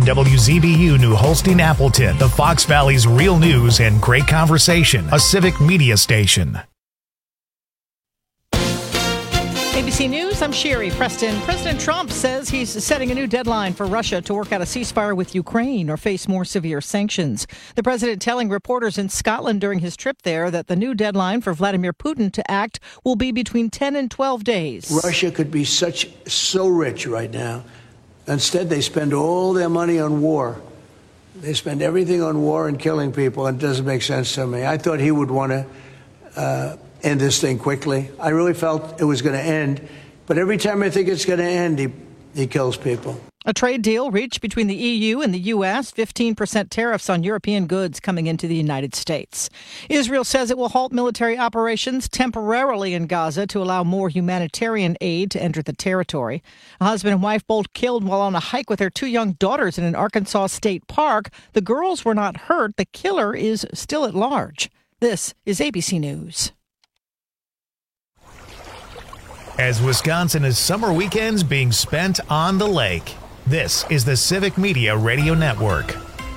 WZBU New Holstein Appleton, the Fox Valley's real news and great conversation, a civic media station. ABC News, I'm Sherry Preston. President Trump says he's setting a new deadline for Russia to work out a ceasefire with Ukraine or face more severe sanctions. The president telling reporters in Scotland during his trip there that the new deadline for Vladimir Putin to act will be between 10 and 12 days. Russia could be so rich right now. Instead, they spend all their money on war. They spend everything on war and killing people, and it doesn't make sense to me. I thought he would want to end this thing quickly. I really felt it was going to end, but every time I think it's going to end, he kills people. A trade deal reached between the EU and the U.S., 15% tariffs on European goods coming into the United States. Israel says it will halt military operations temporarily in Gaza to allow more humanitarian aid to enter the territory. A husband and wife both killed while on a hike with their 2 young daughters in an Arkansas state park. The girls were not hurt. The killer is still at large. This is ABC News. As Wisconsin is summer weekends being spent on the lake, this is the Civic Media Radio Network.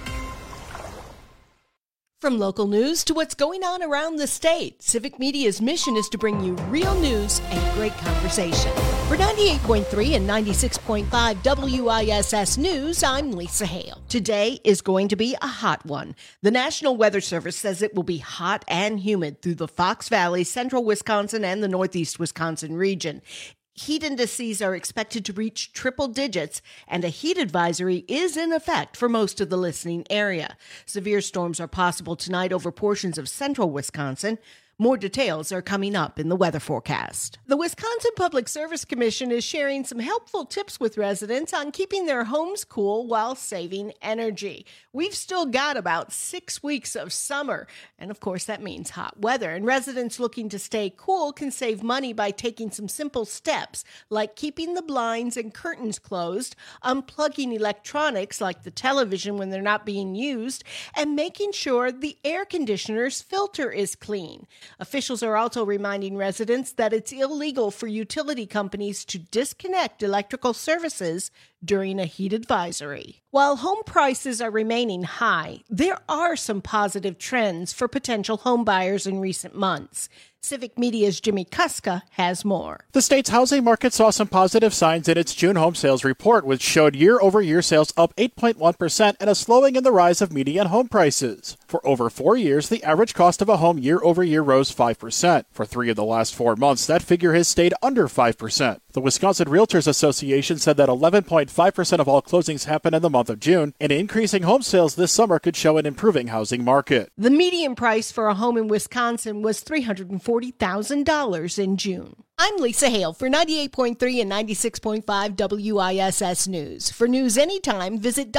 From local news to what's going on around the state, Civic Media's mission is to bring you real news and great conversation. For 98.3 and 96.5 WISS News, I'm Lisa Hale. Today is going to be a hot one. The National Weather Service says it will be hot and humid through the Fox Valley, central Wisconsin, and the northeast Wisconsin region. Heat indices are expected to reach triple digits, and a heat advisory is in effect for most of the listening area. Severe storms are possible tonight over portions of central Wisconsin. More details are coming up in the weather forecast. The Wisconsin Public Service Commission is sharing some helpful tips with residents on keeping their homes cool while saving energy. We've still got about 6 weeks of summer, and of course that means hot weather. And residents looking to stay cool can save money by taking some simple steps, like keeping the blinds and curtains closed, unplugging electronics like the television when they're not being used, and making sure the air conditioner's filter is clean. Officials are also reminding residents that it's illegal for utility companies to disconnect electrical services during a heat advisory. While home prices are remaining high, there are some positive trends for potential home buyers in recent months. Civic Media's Jimmy Kuska has more. The state's housing market saw some positive signs in its June home sales report, which showed year-over-year sales up 8.1% and a slowing in the rise of median home prices. For over 4 years, the average cost of a home year-over-year rose 5%. For 3 of the last 4 months, that figure has stayed under 5%. The Wisconsin Realtors Association said that 11.5% of all closings happened in the month of June, and increasing home sales this summer could show an improving housing market. The median price for a home in Wisconsin was $340,000 in June. I'm Lisa Hale for 98.3 and 96.5 WISS News. For news anytime, visit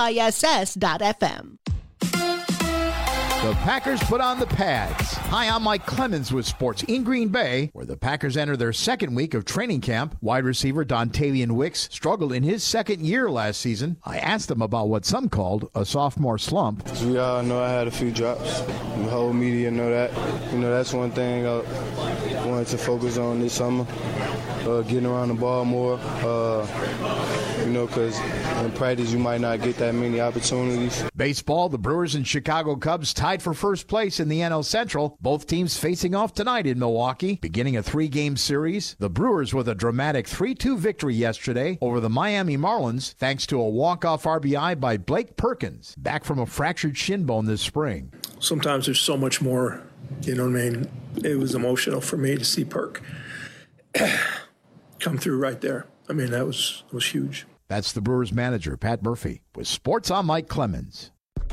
WISS.FM. The Packers put on the pads. Hi, I'm Mike Clemens with sports in Green Bay, where the Packers enter their second week of training camp. Wide receiver Dontavian Wicks struggled in his second year last season. I asked him about what some called a sophomore slump. We all know I had a few drops. The whole media know that. That's one thing I wanted to focus on this summer, getting around the ball more. Because in practice you might not get that many opportunities. Baseball, the Brewers and Chicago Cubs tied for first place in the NL Central. Both teams facing off tonight in Milwaukee, beginning a 3-game series. The Brewers with a dramatic 3-2 victory yesterday over the Miami Marlins, thanks to a walk-off RBI by Blake Perkins, back from a fractured shin bone this spring. Sometimes there's so much more, It was emotional for me to see Perk come through right there. That was huge. That's the Brewers manager, Pat Murphy, with Sports on Mike Clemens.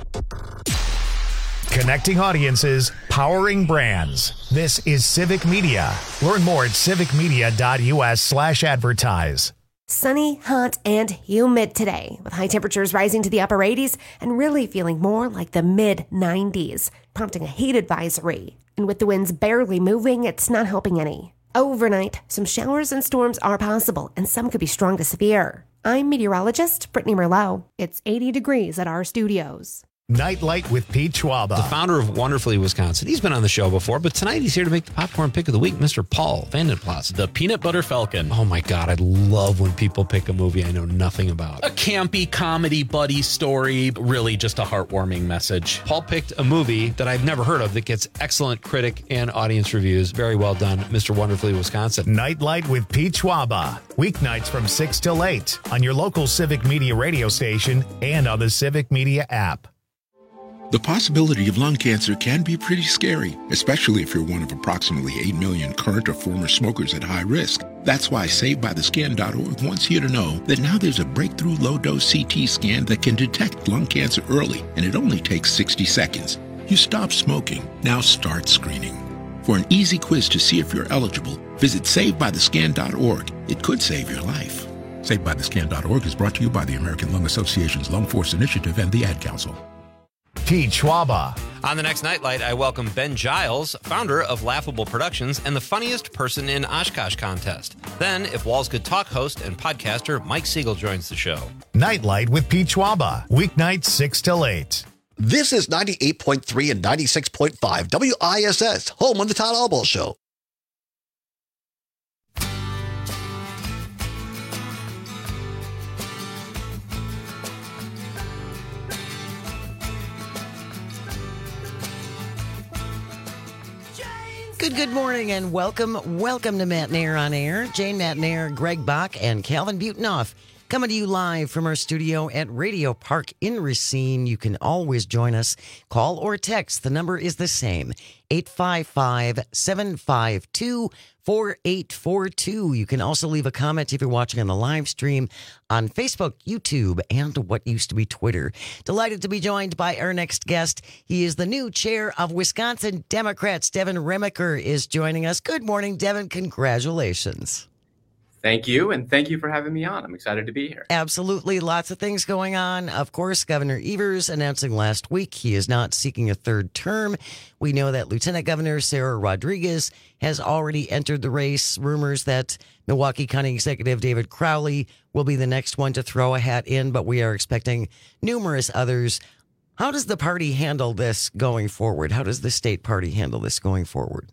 Connecting audiences, powering brands. This is Civic Media. Learn more at civicmedia.us/advertise. Sunny, hot, and humid today, with high temperatures rising to the upper 80s and really feeling more like the mid-90s, prompting a heat advisory. And with the winds barely moving, it's not helping any. Overnight, some showers and storms are possible, and some could be strong to severe. I'm meteorologist Brittany Merlot. It's 80 degrees at our studios. Nightlight with Pete Schwaba. The founder of Wonderfully Wisconsin. He's been on the show before, but tonight he's here to make the popcorn pick of the week, Mr. Paul Vandenplas. The Peanut Butter Falcon. Oh my God, I love when people pick a movie I know nothing about. A campy comedy buddy story, really just a heartwarming message. Paul picked a movie that I've never heard of that gets excellent critic and audience reviews. Very well done, Mr. Wonderfully Wisconsin. Nightlight with Pete Schwaba. Weeknights from 6 till 8 on your local Civic Media radio station and on the Civic Media app. The possibility of lung cancer can be pretty scary, especially if you're one of approximately 8 million current or former smokers at high risk. That's why SaveByTheScan.org wants you to know that now there's a breakthrough low-dose CT scan that can detect lung cancer early, and it only takes 60 seconds. You stop smoking, now start screening. For an easy quiz to see if you're eligible, visit SaveByTheScan.org. It could save your life. SaveByTheScan.org is brought to you by the American Lung Association's Lung Force Initiative and the Ad Council. Pete Schwaba. On the next Nightlight, I welcome Ben Giles, founder of Laughable Productions and the funniest person in Oshkosh contest. Then, If Walls Could Talk host and podcaster Mike Siegel joins the show. Nightlight with Pete Schwaba. Weeknights 6 till 8. This is 98.3 and 96.5 WISS, home of the Todd Albaugh Show. Good morning and welcome to Matt Nair on Air. Jane Matt Nair, Greg Bach, and Calvin Butonoff coming to you live from our studio at Radio Park in Racine. You can always join us. Call or text. The number is the same, 855-752-4842. You can also leave a comment if you're watching on the live stream on Facebook, YouTube, and what used to be Twitter. Delighted to be joined by our next guest. He is the new chair of Wisconsin Democrats. Devin Remaker is joining us. Good morning, Devin. Congratulations. Thank you, and thank you for having me on. I'm excited to be here. Absolutely. Lots of things going on. Of course, Governor Evers announcing last week he is not seeking a third term. We know that Lieutenant Governor Sarah Rodriguez has already entered the race. Rumors that Milwaukee County Executive David Crowley will be the next one to throw a hat in, but we are expecting numerous others. How does the party handle this going forward? How does the state party handle this going forward?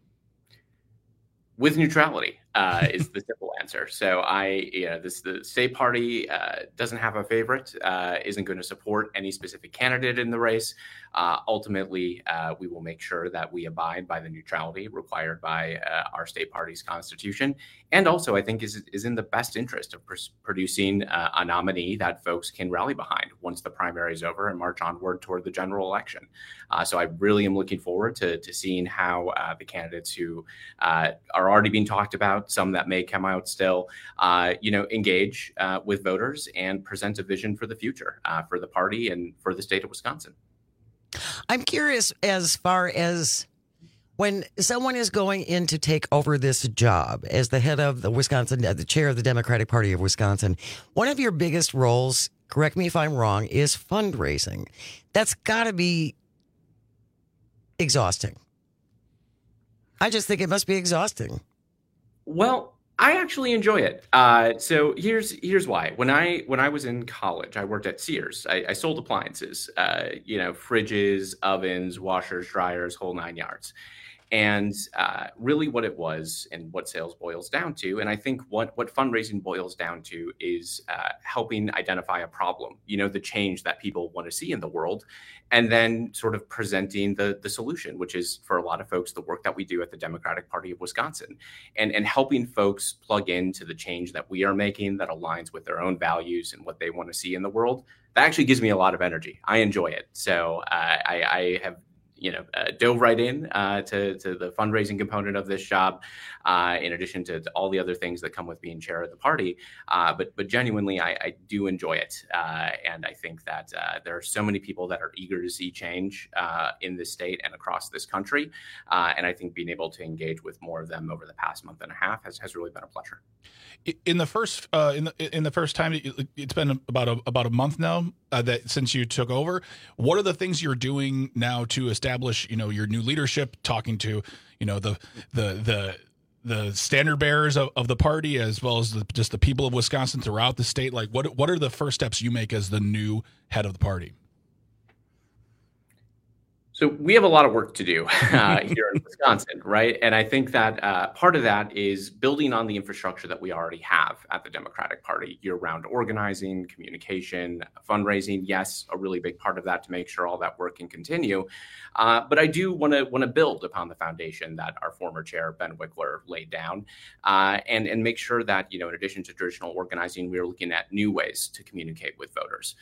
With neutrality is the simple answer. So the state party doesn't have a favorite, isn't going to support any specific candidate in the race. Ultimately, we will make sure that we abide by the neutrality required by our state party's constitution. And also, I think is in the best interest of producing a nominee that folks can rally behind once the primary is over and march onward toward the general election. So I really am looking forward to seeing how the candidates who are already being talked about, some that may come out still, engage with voters and present a vision for the future for the party and for the state of Wisconsin. I'm curious as far as when someone is going in to take over this job as the head of the chair of the Democratic Party of Wisconsin, one of your biggest roles, correct me if I'm wrong, is fundraising. That's got to be exhausting. I just think it must be exhausting. Well, I actually enjoy it. So here's why. When I was in college, I worked at Sears. I sold appliances, fridges, ovens, washers, dryers, whole nine yards. And really what it was and what sales boils down to, and I think what fundraising boils down to is helping identify a problem, the change that people want to see in the world, and then sort of presenting the solution, which is for a lot of folks, the work that we do at the Democratic Party of Wisconsin, and helping folks plug into the change that we are making that aligns with their own values and what they want to see in the world. That actually gives me a lot of energy. I enjoy it. So I have dove right in to the fundraising component of this job, in addition to all the other things that come with being chair of the party. But genuinely, I do enjoy it. And I think that there are so many people that are eager to see change in this state and across this country. And I think being able to engage with more of them over the past month and a half has really been a pleasure. In the first in the first time, it's been about a month now that since you took over. What are the things you're doing now to establish your new leadership? Talking to the standard bearers of the party, as well as just the people of Wisconsin throughout the state. Like what are the first steps you make as the new head of the party? So we have a lot of work to do here in Wisconsin, right? And I think that part of that is building on the infrastructure that we already have at the Democratic Party, year-round organizing, communication, fundraising. Yes, a really big part of that to make sure all that work can continue. But I do want to build upon the foundation that our former chair, Ben Wickler, laid down, and make sure that, in addition to traditional organizing, we're looking at new ways to communicate with voters.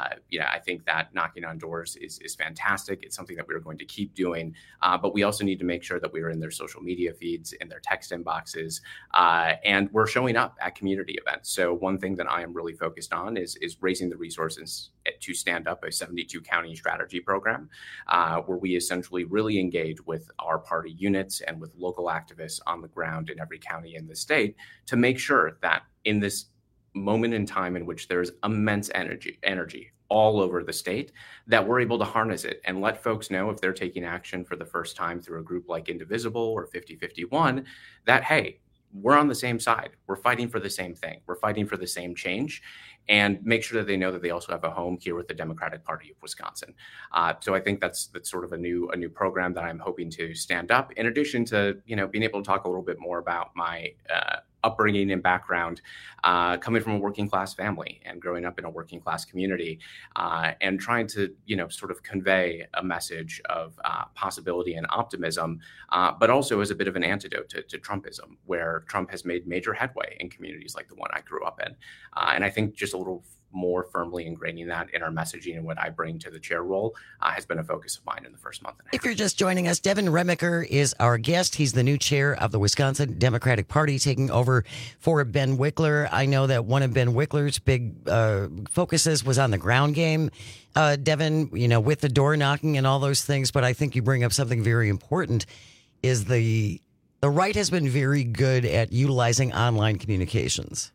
I think that knocking on doors is fantastic. It's something that we're going to keep doing, but we also need to make sure that we're in their social media feeds, in their text inboxes, and we're showing up at community events. So one thing that I am really focused on is raising the resources to stand up a 72 county strategy program, where we essentially really engage with our party units and with local activists on the ground in every county in the state to make sure that in this moment in time in which there's immense energy all over the state, that we're able to harness it and let folks know, if they're taking action for the first time through a group like Indivisible or 5051, that, hey, we're on the same side. We're fighting for the same thing. We're fighting for the same change, and make sure that they know that they also have a home here with the Democratic Party of Wisconsin. So I think that's sort of a new program that I'm hoping to stand up, in addition to, being able to talk a little bit more about my upbringing and background, coming from a working class family and growing up in a working class community, and trying to, sort of convey a message of possibility and optimism, but also as a bit of an antidote to Trumpism, where Trump has made major headway in communities like the one I grew up in. And I think just a little more firmly ingraining that in our messaging and what I bring to the chair role has been a focus of mine in the first month. If you're just joining us, Devin Remaker is our guest. He's the new chair of the Wisconsin Democratic Party, taking over for Ben Wickler. I know that one of Ben Wickler's big focuses was on the ground game. Devin, with the door knocking and all those things, but I think you bring up something very important, is the right has been very good at utilizing online communications.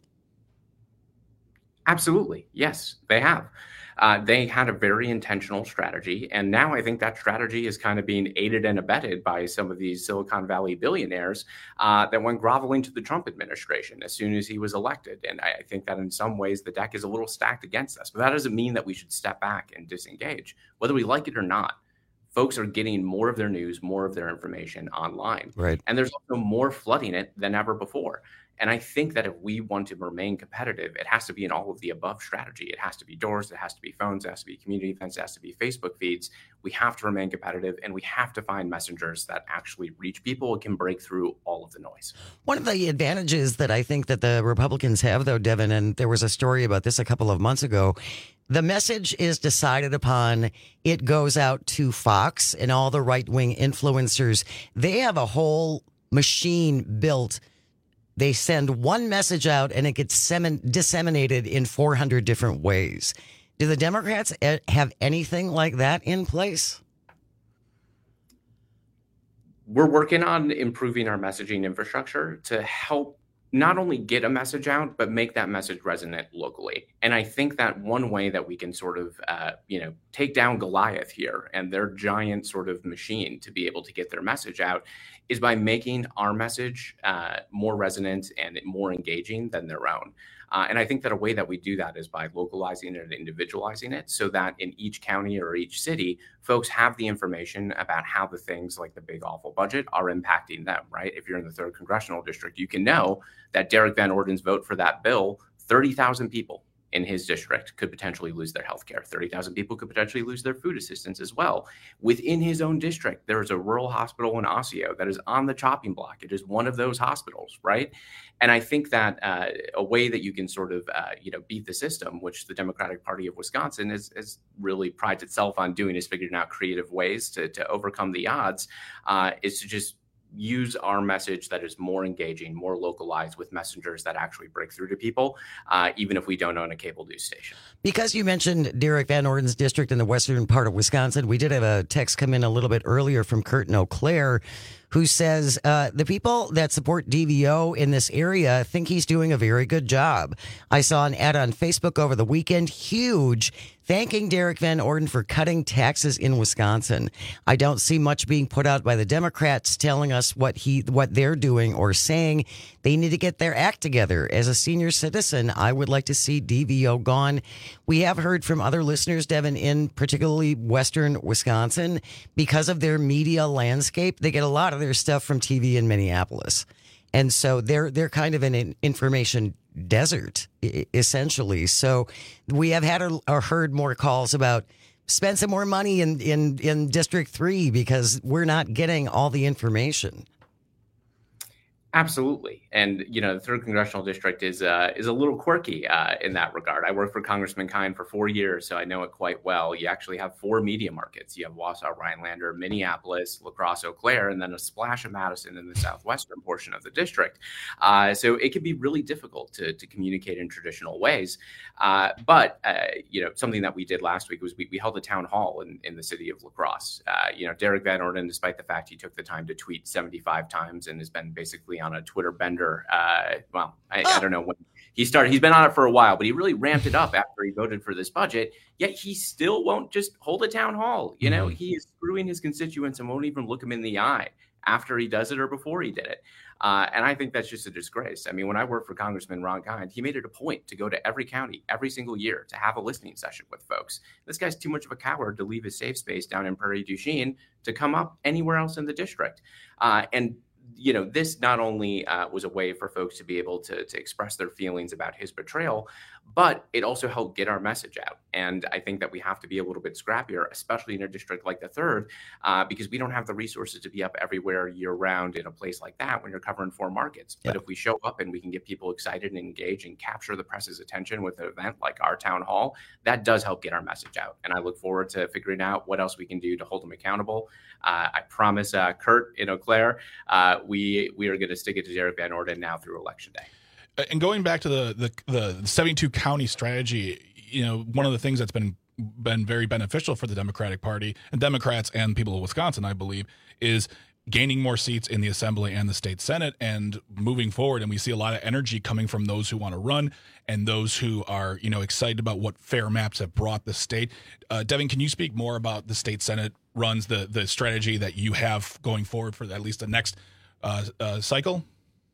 Absolutely. Yes, they have. They had a very intentional strategy. And now I think that strategy is kind of being aided and abetted by some of these Silicon Valley billionaires that went groveling to the Trump administration as soon as he was elected. And I think that in some ways the deck is a little stacked against us. But that doesn't mean that we should step back and disengage, whether we like it or not. Folks are getting more of their news, more of their information online. Right. And there's also more flooding it than ever before. And I think that if we want to remain competitive, it has to be in all of the above strategy. It has to be doors, it has to be phones, it has to be community events, it has to be Facebook feeds. We have to remain competitive, and we have to find messengers that actually reach people and can break through all of the noise. One of the advantages that I think that the Republicans have, though, Devin, and there was a story about this a couple of months ago, the message is decided upon. It goes out to Fox and all the right-wing influencers. They have a whole machine built. They send one message out and it gets disseminated in 400 different ways. Do the Democrats have anything like that in place? We're working on improving our messaging infrastructure to help not only get a message out, but make that message resonate locally. And I think that one way that we can sort of, take down Goliath here and their giant sort of machine to be able to get their message out is by making our message more resonant and more engaging than their own. And I think that a way that we do that is by localizing it and individualizing it so that in each county or each city, folks have the information about how the things like the big awful budget are impacting them, right? If you're in the 3rd Congressional District, you can know that Derek Van Orden's vote for that bill, 30,000 people in his district could potentially lose their health care. 30,000 people could potentially lose their food assistance as well. Within his own district, there is a rural hospital in Osseo that is on the chopping block. It is one of those hospitals, right? And I think that a way that you can sort of, beat the system, which the Democratic Party of Wisconsin has really prides itself on doing, is figuring out creative ways to overcome the odds, is to just use our message that is more engaging, more localized, with messengers that actually break through to people, even if we don't own a cable news station. Because you mentioned Derek Van Orden's district in the western part of Wisconsin, we did have a text come in a little bit earlier from Kurt in Eau Claire, who says the people that support DVO in this area think he's doing a very good job. I saw an ad on Facebook over the weekend, huge, thanking Derek Van Orden for cutting taxes in Wisconsin. I don't see much being put out by the Democrats telling us what they're doing or saying. They need to get their act together. As a senior citizen, I would like to see DVO gone. We have heard from other listeners, Devin, in particularly western Wisconsin, because of their media landscape. They get a lot of their stuff from TV in Minneapolis. And so they're kind of an information desert, essentially. So we have had or heard more calls about spend some more money in District 3 because we're not getting all the information. Absolutely. And, the 3rd Congressional District is a little quirky in that regard. I worked for Congressman Kine for 4 years, so I know it quite well. You actually have 4 media markets. You have Wausau, Rhinelander, Minneapolis, La Crosse, Eau Claire, and then a splash of Madison in the southwestern portion of the district. So it can be really difficult to communicate in traditional ways. But something that we did last week was we held a town hall in the city of La Crosse. Derek Van Orden, despite the fact he took the time to tweet 75 times and has been basically on a Twitter bender. I don't know when he started. He's been on it for a while, but he really ramped it up after he voted for this budget. Yet he still won't just hold a town hall. He is screwing his constituents and won't even look them in the eye after he does it or before he did it. And I think that's just a disgrace. I mean, when I worked for Congressman Ron Kine, he made it a point to go to every county every single year to have a listening session with folks. This guy's too much of a coward to leave his safe space down in Prairie du Chien to come up anywhere else in the district. This not only was a way for folks to be able to express their feelings about his betrayal, but it also helped get our message out. And I think that we have to be a little bit scrappier, especially in a district like the 3rd, because we don't have the resources to be up everywhere year round in a place like that when you're covering 4 markets. Yeah. But if we show up and we can get people excited and engaged and capture the press's attention with an event like our town hall, that does help get our message out. And I look forward to figuring out what else we can do to hold them accountable. I promise Kurt in Eau Claire, we are going to stick it to Derek Van Orden now through Election Day. And going back to the 72 county strategy, one of the things that's been very beneficial for the Democratic Party and Democrats and people of Wisconsin, I believe, is gaining more seats in the Assembly and the state Senate and moving forward. And we see a lot of energy coming from those who want to run and those who are, excited about what fair maps have brought the state. Devin, can you speak more about the state Senate runs, the strategy that you have going forward for at least the next cycle?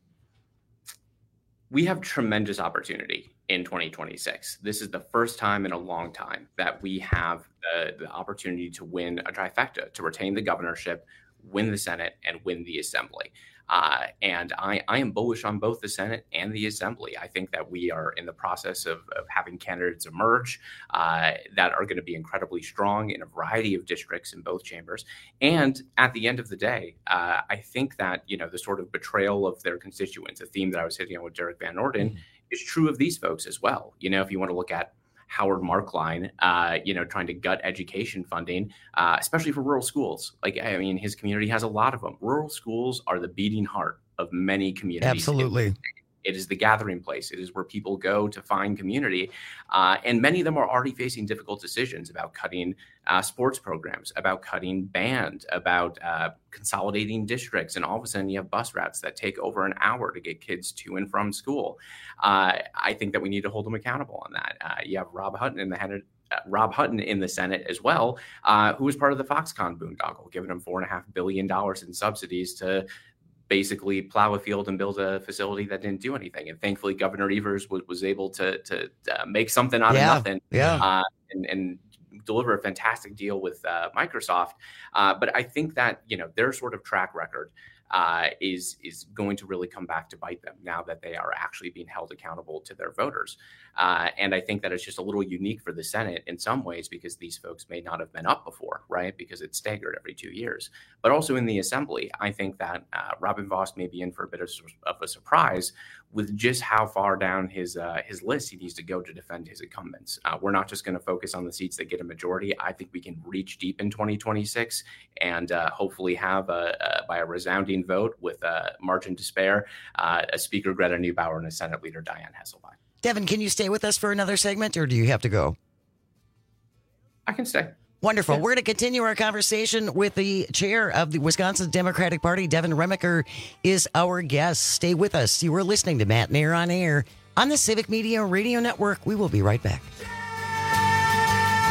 We have tremendous opportunity in 2026. This is the first time in a long time that we have the opportunity to win a trifecta, to retain the governorship, win the Senate, and win the Assembly. And I am bullish on both the Senate and the Assembly. I think that we are in the process of having candidates emerge that are going to be incredibly strong in a variety of districts in both chambers. And at the end of the day, I think that, the sort of betrayal of their constituents, a theme that I was hitting on with Derek Van Orden, is true of these folks as well. If you want to look at Howard Markline, trying to gut education funding, especially for rural schools. His community has a lot of them. Rural schools are the beating heart of many communities. Absolutely. It is the gathering place. It is where people go to find community. And many of them are already facing difficult decisions about cutting sports programs, about cutting band, about consolidating districts. And all of a sudden you have bus routes that take over an hour to get kids to and from school. I think that we need to hold them accountable on that. You have Rob Hutton in the Senate as well, who was part of the Foxconn boondoggle, giving them $4.5 billion in subsidies to basically plow a field and build a facility that didn't do anything. And thankfully, Governor Evers was able to make something out of nothing and deliver a fantastic deal with Microsoft. But I think that, their sort of track record is going to really come back to bite them now that they are actually being held accountable to their voters. And I think that it's just a little unique for the Senate in some ways because these folks may not have been up before, right? Because it's staggered every 2 years. But also in the Assembly, I think that Robin Vos may be in for a bit of a surprise with just how far down his list he needs to go to defend his incumbents. We're not just going to focus on the seats that get a majority. I think we can reach deep in 2026 and hopefully have by a resounding vote with a margin to spare, a Speaker Greta Neubauer and a Senate Leader Dianne Hasselbeck. Devin, can you stay with us for another segment or do you have to go? I can stay. Wonderful. Yeah. We're going to continue our conversation with the chair of the Wisconsin Democratic Party. Devin Remacher is our guest. Stay with us. You are listening to Matt Nair on Air on the Civic Media Radio Network. We will be right back.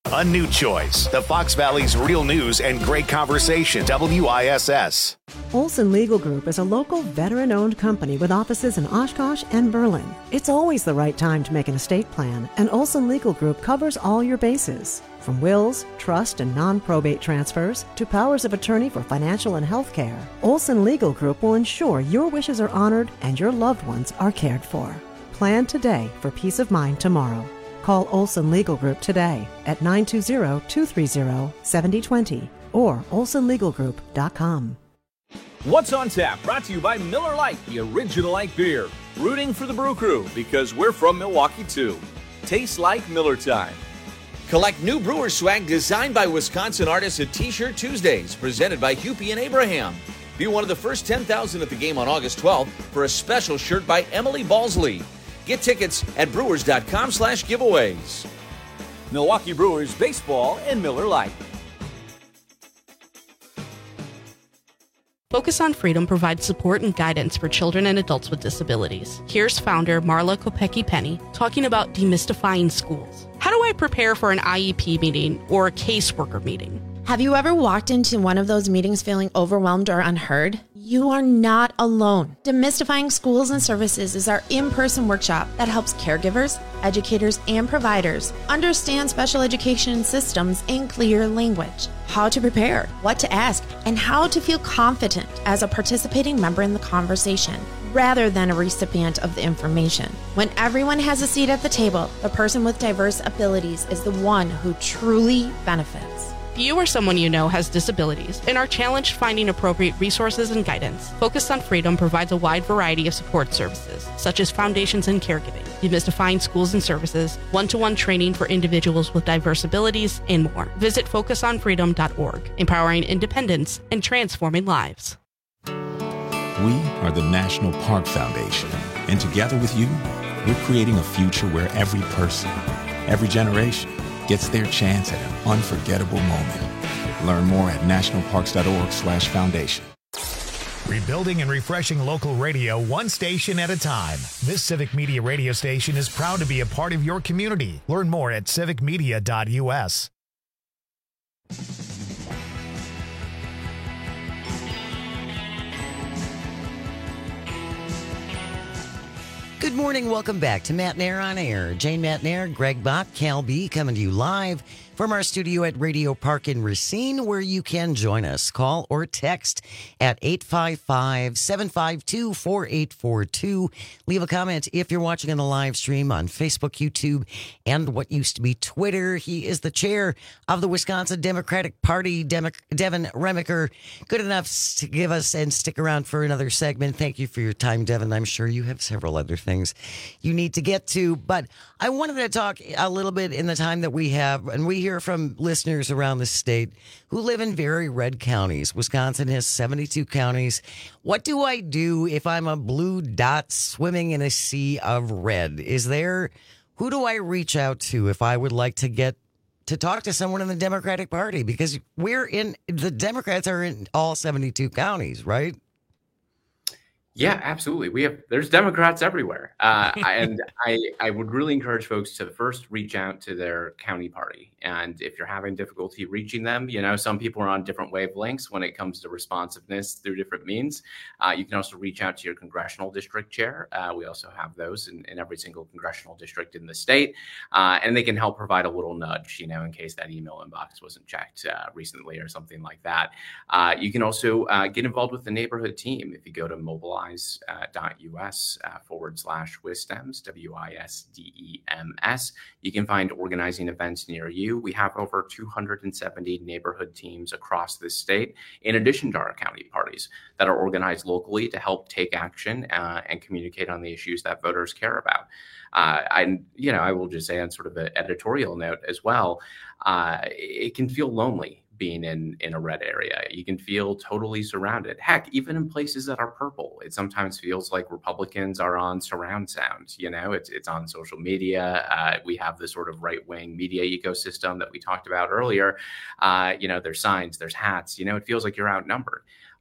A new choice. The Fox Valley's real news and great conversation. WISS. Olson Legal Group is a local veteran-owned company with offices in Oshkosh and Berlin. It's always the right time to make an estate plan, and Olson Legal Group covers all your bases. From wills, trust, and non-probate transfers to powers of attorney for financial and health care, Olson Legal Group will ensure your wishes are honored and your loved ones are cared for. Plan today for peace of mind tomorrow. Call Olson Legal Group today at 920-230-7020 or olsonlegalgroup.com. What's on Tap, brought to you by Miller Lite, the original light beer. Rooting for the Brew Crew because we're from Milwaukee too. Tastes like Miller time. Collect new Brewer swag designed by Wisconsin artists at T-Shirt Tuesdays, presented by Hupie and Abraham. Be one of the first 10,000 at the game on August 12th for a special shirt by Emily Balsley. Get tickets at brewers.com/giveaways. Milwaukee Brewers baseball and Miller Lite. Focus on Freedom provides support and guidance for children and adults with disabilities. Here's founder Marla Kopecki-Penny talking about demystifying schools. How do I prepare for an IEP meeting or a caseworker meeting? Have you ever walked into one of those meetings feeling overwhelmed or unheard? You are not alone. Demystifying Schools and Services is our in-person workshop that helps caregivers, educators, and providers understand special education systems in clear language, how to prepare, what to ask, and how to feel confident as a participating member in the conversation, rather than a recipient of the information. When everyone has a seat at the table, the person with diverse abilities is the one who truly benefits. If you or someone you know has disabilities and are challenged finding appropriate resources and guidance, Focus on Freedom provides a wide variety of support services, such as foundations and caregiving, demystifying schools and services, one-to-one training for individuals with diverse abilities, and more. Visit focusonfreedom.org, empowering independence and transforming lives. We are the National Park Foundation, and together with you, we're creating a future where every person, every generation, gets their chance at an unforgettable moment. Learn more at nationalparks.org/foundation. Rebuilding and refreshing local radio one station at a time. This Civic Media radio station is proud to be a part of your community. Learn more at civicmedia.us. Good morning. Welcome back to Matt Nair on Air. Jane Matt Nair, Greg Bach, Cal B coming to you live from our studio at Radio Park in Racine, where you can join us. Call or text at 855-752-4842. Leave a comment if you're watching on the live stream on Facebook, YouTube, and what used to be Twitter. He is the chair of the Wisconsin Democratic Party, Devin Remiker. Good enough to give us and stick around for another segment. Thank you for your time, Devin. I'm sure you have several other things you need to get to, but I wanted to talk a little bit in the time that we have, and we hear from listeners around the state who live in very red counties. Wisconsin has 72 counties. What do I do if I'm a blue dot swimming in a sea of red? Who do I reach out to if I would like to get to talk to someone in the Democratic Party? Because the Democrats are in all 72 counties, right? Yeah, absolutely. There's Democrats everywhere. And I would really encourage folks to first reach out to their county party. And if you're having difficulty reaching them, some people are on different wavelengths when it comes to responsiveness through different means. You can also reach out to your congressional district chair. We also have those in every single congressional district in the state. And they can help provide a little nudge, in case that email inbox wasn't checked recently or something like that. You can also get involved with the neighborhood team. If you go to mobilize.us/WISDEMS, WISDEMS, you can find organizing events near you. We have over 270 neighborhood teams across this state, in addition to our county parties that are organized locally to help take action and communicate on the issues that voters care about. I will just say on sort of an editorial note as well, it can feel lonely being in a red area. You can feel totally surrounded. Heck, even in places that are purple, it sometimes feels like Republicans are on surround sound. It's on social media. We have this sort of right-wing media ecosystem that we talked about earlier. There's signs, there's hats. It feels like you're outnumbered.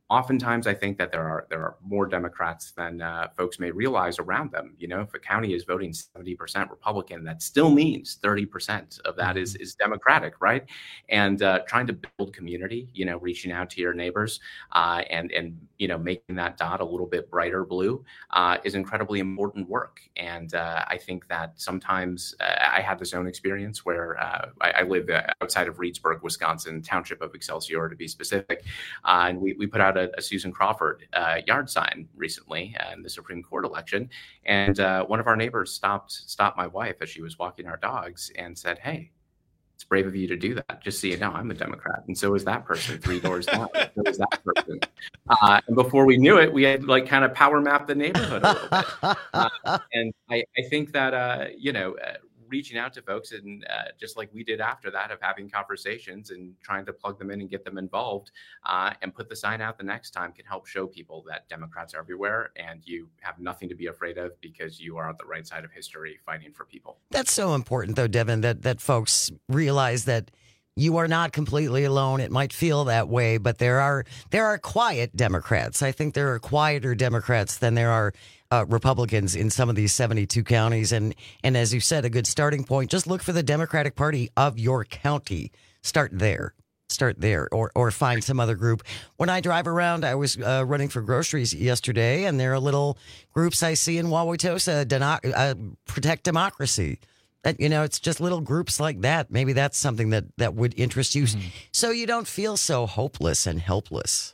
Oftentimes, I think that there are more Democrats than folks may realize around them. You know, if a county is voting 70% Republican, that still means 30% of that is Democratic, right? And trying to build community, you know, reaching out to your neighbors and you know, making that dot a little bit brighter blue is incredibly important work. And I think that sometimes I had this own experience where I live outside of Reedsburg, Wisconsin, township of Excelsior to be specific, and we put out a Susan Crawford yard sign recently in the Supreme Court election. And one of our neighbors stopped my wife as she was walking our dogs and said, "Hey, it's brave of you to do that. Just so you know, I'm a Democrat." And so is that person 3 doors down. So is that person. And before we knew it, we had like kind of power mapped the neighborhood a little bit. And I think that, you know, reaching out to folks and just like we did after that, of having conversations and trying to plug them in and get them involved and put the sign out the next time can help show people that Democrats are everywhere and you have nothing to be afraid of because you are on the right side of history fighting for people. That's so important, though, Devin, that folks realize that you are not completely alone. It might feel that way, but there are quiet Democrats. I think there are quieter Democrats than there are Republicans in some of these 72 counties. And as you said, a good starting point, just look for the Democratic Party of your county. Start there or find some other group. When I drive around, I was running for groceries yesterday, and there are little groups I see in Wauwatosa, Protect Democracy. You know, it's just little groups like that. Maybe that's something that would interest you so you don't feel so hopeless and helpless.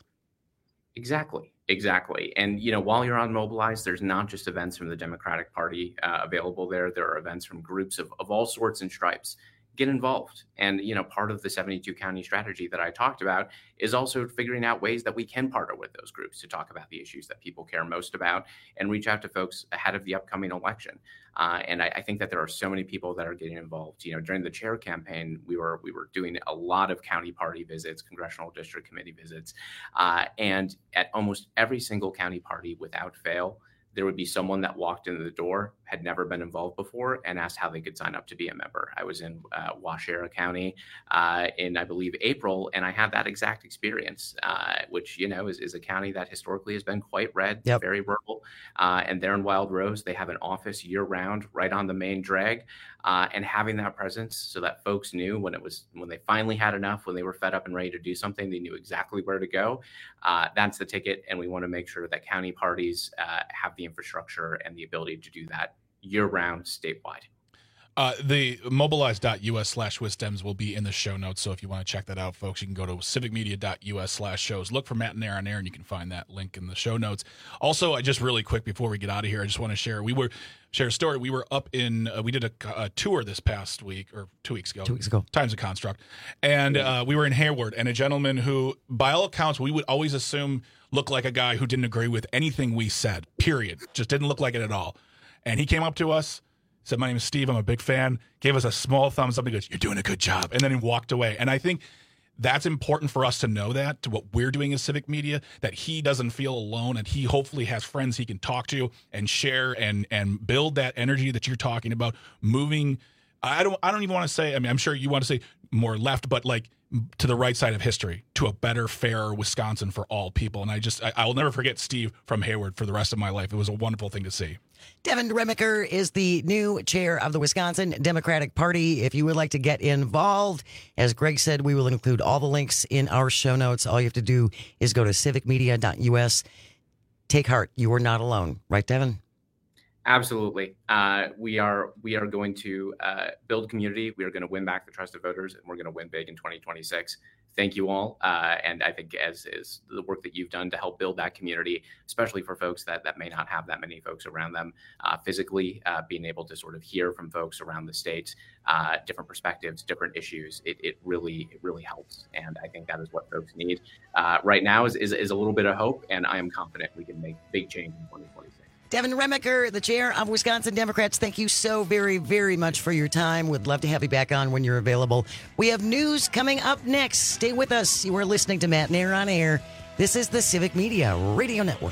Exactly. And, you know, while you're on Mobilize, there's not just events from the Democratic Party available there. There are events from groups of all sorts and stripes. Get involved. And, you know, part of the 72 county strategy that I talked about is also figuring out ways that we can partner with those groups to talk about the issues that people care most about and reach out to folks ahead of the upcoming election. And I think that there are so many people that are getting involved. You know, during the chair campaign, we were doing a lot of county party visits, congressional district committee visits, and at almost every single county party without fail, there would be someone that walked into the door, had never been involved before, and asked how they could sign up to be a member. I was in Waushara County in, I believe, April, and I had that exact experience, which, you know, is a county that historically has been quite red, very rural. And there in Wild Rose, they have an office year-round right on the main drag. And having that presence so that folks knew when they finally had enough, when they were fed up and ready to do something, they knew exactly where to go. That's the ticket. And we want to make sure that county parties have the infrastructure and the ability to do that year-round statewide. The mobilize.us/wisdems will be in the show notes. So if you want to check that out, folks, you can go to civicmedia.us/shows. Look for Matt and Aaron on air, and you can find that link in the show notes. Also, I just really quick before we get out of here, I just want to share a story. We were up in, we did a tour this past week or 2 weeks ago. 2 weeks ago. Time's a construct. And we were in Hayward, and a gentleman who, by all accounts, we would always assume looked like a guy who didn't agree with anything we said, period. Just didn't look like it at all. And he came up to us, said, "My name is Steve. I'm a big fan." Gave us a small thumbs up. He goes, "You're doing a good job." And then he walked away. And I think that's important for us to know that, to what we're doing as Civic Media, that he doesn't feel alone, and he hopefully has friends he can talk to and share and build that energy that you're talking about, moving. I don't even want to say, I mean, I'm sure you want to say more left, but like to the right side of history, to a better, fairer Wisconsin for all people. And I'll never forget Steve from Hayward for the rest of my life. It was a wonderful thing to see. Devin Remaker is the new chair of the Wisconsin Democratic Party. If you would like to get involved, as Greg said, we will include all the links in our show notes. All you have to do is go to civicmedia.us. Take heart. You are not alone. Right, Devin? Absolutely. We are going to build community. We are going to win back the trust of voters, and we're going to win big in 2026. Thank you all. And I think as is the work that you've done to help build that community, especially for folks that may not have that many folks around them physically, being able to sort of hear from folks around the state, different perspectives, different issues, it really helps. And I think that is what folks need right now is a little bit of hope. And I am confident we can make big change in 2026. Devin Remaker, the chair of Wisconsin Democrats, thank you so very, very much for your time. Would love to have you back on when you're available. We have news coming up next. Stay with us. You are listening to Matt and Aaron on Air. This is the Civic Media Radio Network.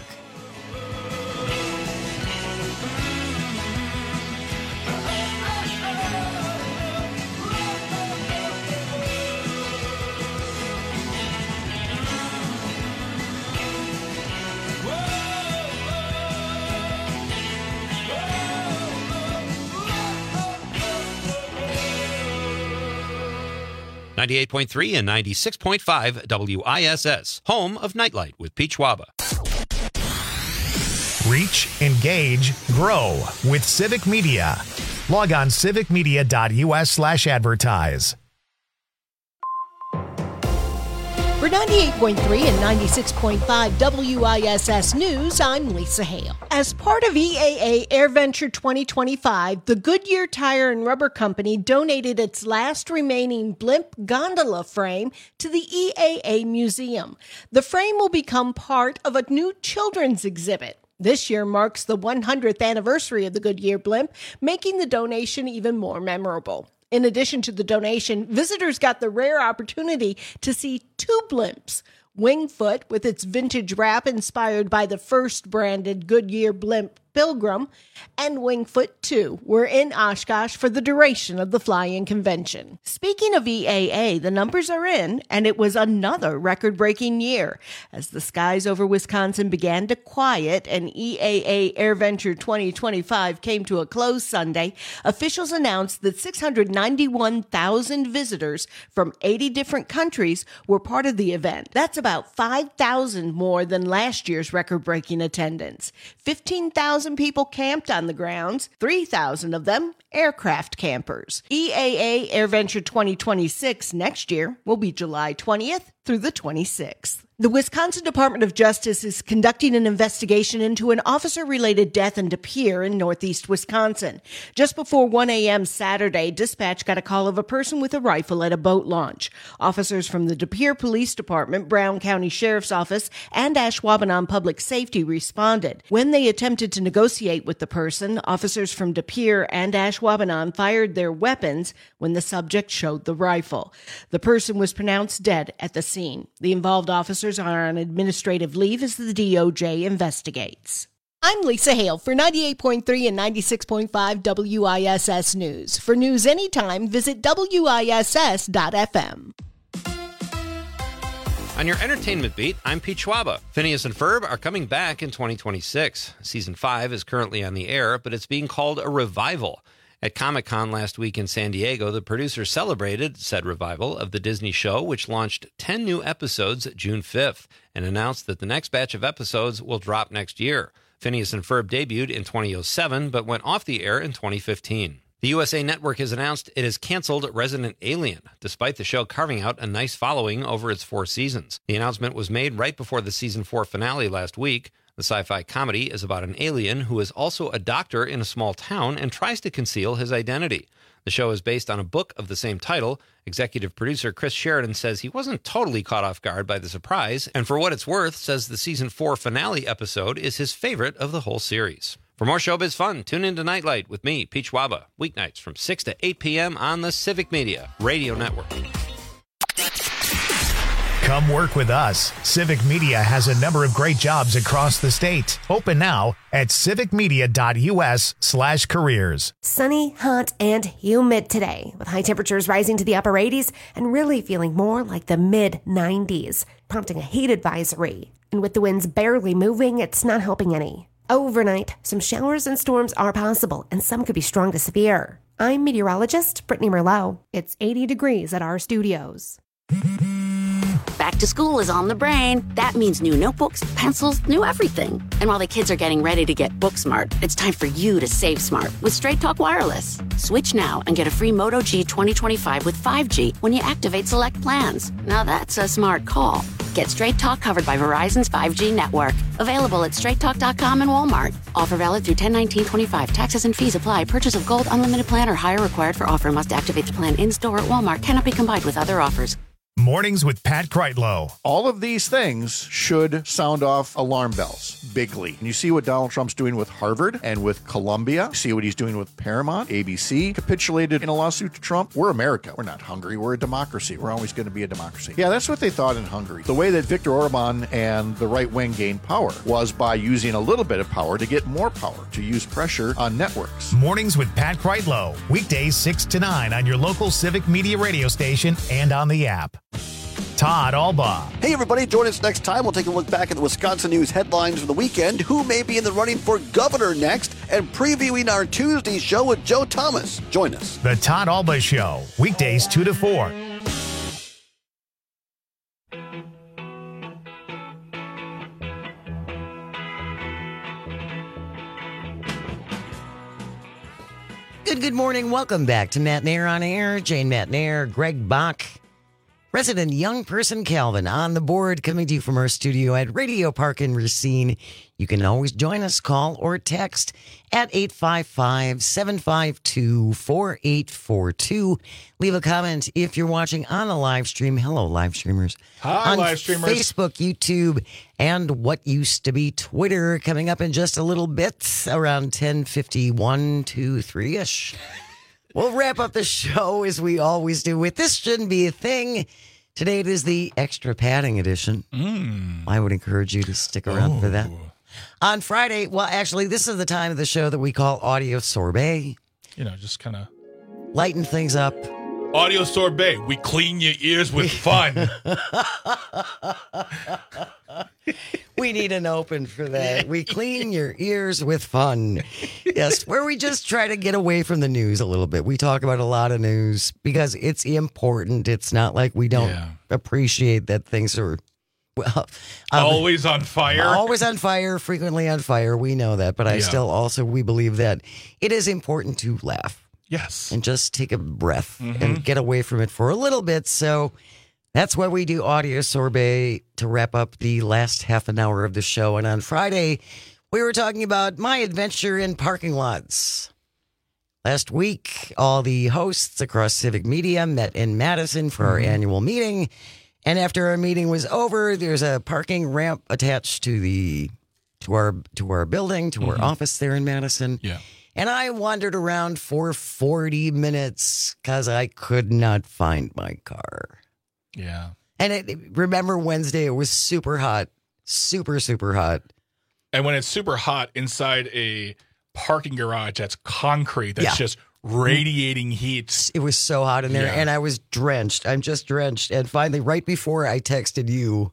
98.3 and 96.5 WISS, home of Nightlight with Pete Schwaba. Reach, engage, grow with Civic Media. Log on civicmedia.us/advertise. For 98.3 and 96.5 WISS News, I'm Lisa Hale. As part of EAA AirVenture 2025, the Goodyear Tire and Rubber Company donated its last remaining blimp gondola frame to the EAA Museum. The frame will become part of a new children's exhibit. This year marks the 100th anniversary of the Goodyear blimp, making the donation even more memorable. In addition to the donation, visitors got the rare opportunity to see two blimps. Wingfoot, with its vintage wrap inspired by the first branded Goodyear blimp Pilgrim, and Wingfoot 2 were in Oshkosh for the duration of the fly-in convention. Speaking of EAA, the numbers are in, and it was another record-breaking year. As the skies over Wisconsin began to quiet and EAA AirVenture 2025 came to a close Sunday, officials announced that 691,000 visitors from 80 different countries were part of the event. That's about 5,000 more than last year's record-breaking attendance. 15,000 people camped on the grounds, 3,000 of them aircraft campers. EAA AirVenture 2026 next year will be July 20th through the 26th. The Wisconsin Department of Justice is conducting an investigation into an officer-related death in De Pere in northeast Wisconsin. Just before 1 a.m. Saturday, dispatch got a call of a person with a rifle at a boat launch. Officers from the De Pere Police Department, Brown County Sheriff's Office, and Ashwaubenon Public Safety responded. When they attempted to negotiate with the person, officers from De Pere and Ashwaubenon fired their weapons when the subject showed the rifle. The person was pronounced dead at the scene. The involved officers are on administrative leave as the DOJ investigates. I'm Lisa Hale for 98.3 and 96.5 WISS News. For news anytime, visit WISS.FM. On your entertainment beat, I'm Pete Schwaba. Phineas and Ferb are coming back in 2026. Season 5 is currently on the air, but it's being called a revival. At Comic-Con last week in San Diego, the producers celebrated said revival of the Disney show, which launched 10 new episodes June 5th and announced that the next batch of episodes will drop next year. Phineas and Ferb debuted in 2007, but went off the air in 2015. The USA Network has announced it has canceled Resident Alien, despite the show carving out a nice following over its 4 seasons. The announcement was made right before the season 4 finale last week. The sci-fi comedy is about an alien who is also a doctor in a small town and tries to conceal his identity. The show is based on a book of the same title. Executive producer Chris Sheridan says he wasn't totally caught off guard by the surprise, and for what it's worth, says the season 4 finale episode is his favorite of the whole series. For more showbiz fun, tune in to Nightlight with me, Pete Schwaba, weeknights from 6 to 8 p.m. on the Civic Media Radio Network. Come work with us. Civic Media has a number of great jobs across the state. Open now at civicmedia.us/careers. Sunny, hot, and humid today, with high temperatures rising to the upper 80s and really feeling more like the mid-90s, prompting a heat advisory. And with the winds barely moving, it's not helping any. Overnight, some showers and storms are possible, and some could be strong to severe. I'm meteorologist Brittany Merlot. It's 80 degrees at our studios. Back to school is on the brain. That means new notebooks, pencils, new everything. And while the kids are getting ready to get book smart, it's time for you to save smart with Straight Talk Wireless. Switch now and get a free Moto G 2025 with 5G when you activate select plans. Now that's a smart call. Get Straight Talk covered by Verizon's 5G network. Available at straighttalk.com and Walmart. Offer valid through 10/19/25. Taxes and fees apply. Purchase of gold unlimited plan or higher required for offer. Must activate the plan in-store at Walmart. Cannot be combined with other offers. Mornings with Pat Kreitlow. All of these things should sound off alarm bells bigly. And you see what Donald Trump's doing with Harvard and with Columbia. You see what he's doing with Paramount. ABC capitulated in a lawsuit to Trump. We're America. We're not Hungary. We're a democracy. We're always going to be a democracy. Yeah, that's what they thought in Hungary. The way that Viktor Orban and the right wing gained power was by using a little bit of power to get more power, to use pressure on networks. Mornings with Pat Kreitlow. Weekdays 6 to 9 on your local Civic Media radio station and on the app. Todd Alba. Hey, everybody. Join us next time. We'll take a look back at the Wisconsin news headlines for the weekend, who may be in the running for governor next, and previewing our Tuesday show with Joe Thomas. Join us. The Todd Alba Show. Weekdays 2 to 4. Good morning. Welcome back to Matt Nair on Air. Jane Matt Nair, Greg Bach, resident young person Calvin on the board, coming to you from our studio at Radio Park in Racine. You can always join us, call or text at 855-752-4842. Leave a comment if you're watching on a live stream. Hello, live streamers. Hi, on live streamers. Facebook, YouTube, and what used to be Twitter. Coming up in just a little bit, around 10:51 to 3-ish. We'll wrap up the show as we always do with This Shouldn't Be a Thing. Today it is the extra padding edition. I would encourage you to stick around for that. On Friday, well, actually, this is the time of the show that we call Audio Sorbet. You know, just kind of lighten things up. Audio Sorbet. We clean your ears with fun. We need an open for that. We clean your ears with fun. Yes, where we just try to get away from the news a little bit. We talk about a lot of news because it's important. It's not like we don't appreciate that things are, well, always on fire. Always on fire, frequently on fire. We know that. But I still also, we believe that it is important to laugh. Yes. And just take a breath and get away from it for a little bit. So that's why we do Audio Sorbet to wrap up the last half an hour of the show. And on Friday, we were talking about my adventure in parking lots. Last week, all the hosts across Civic Media met in Madison for our annual meeting. And after our meeting was over, there's a parking ramp attached to our building, to our office there in Madison. Yeah. And I wandered around for 40 minutes because I could not find my car. Yeah. And remember Wednesday, it was super hot. Super, super hot. And when it's super hot inside a parking garage that's concrete, that's just radiating heat. It was so hot in there, and I was drenched. I'm just drenched. And finally, right before I texted you,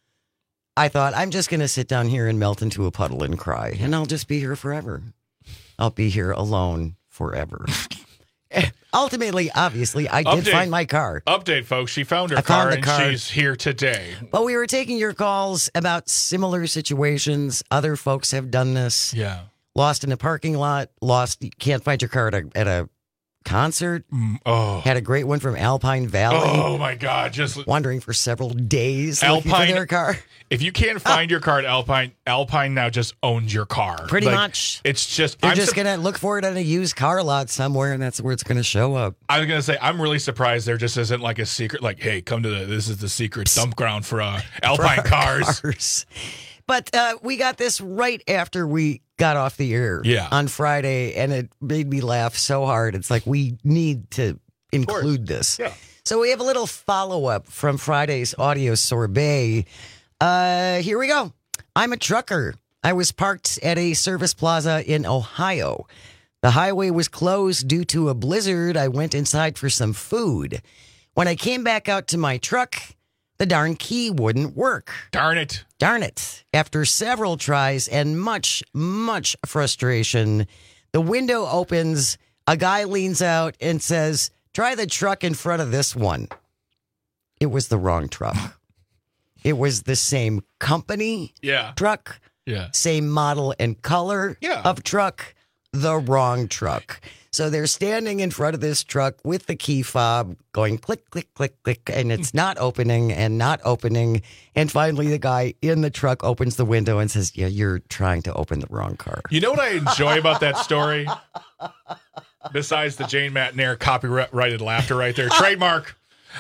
I thought, I'm just going to sit down here and melt into a puddle and cry, and I'll just be here forever. I'll be here alone forever. Ultimately, obviously, I did find my car. Update, folks. She found her car, and she's here today. But we were taking your calls about similar situations. Other folks have done this. Yeah. Lost in a parking lot. Can't find your car at a concert. Had a great one from Alpine Valley. Oh, my God. Just wandering for several days looking for their car. If you can't find your car at Alpine now just owns your car. Pretty much. It's just... They're just going to look for it on a used car lot somewhere, and that's where it's going to show up. I was going to say, I'm really surprised there just isn't like a secret, like, hey, come to this is the secret dump ground for Alpine cars. But we got this right after we got off the air on Friday, and it made me laugh so hard. It's like, we need to include this. Yeah. So we have a little follow-up from Friday's Audio Sorbet. Here we go. I'm a trucker. I was parked at a service plaza in Ohio. The highway was closed due to a blizzard. I went inside for some food. When I came back out to my truck, the darn key wouldn't work. Darn it. After several tries and much, much frustration, the window opens. A guy leans out and says, "Try the truck in front of this one." It was the wrong truck. It was the same company truck, same model and color of truck, the wrong truck. So they're standing in front of this truck with the key fob going click, click, click, click, and it's not opening and not opening. And finally, the guy in the truck opens the window and says, "Yeah, you're trying to open the wrong car." You know what I enjoy about that story? Besides the Jane Matt Nair copyrighted laughter right there, trademark,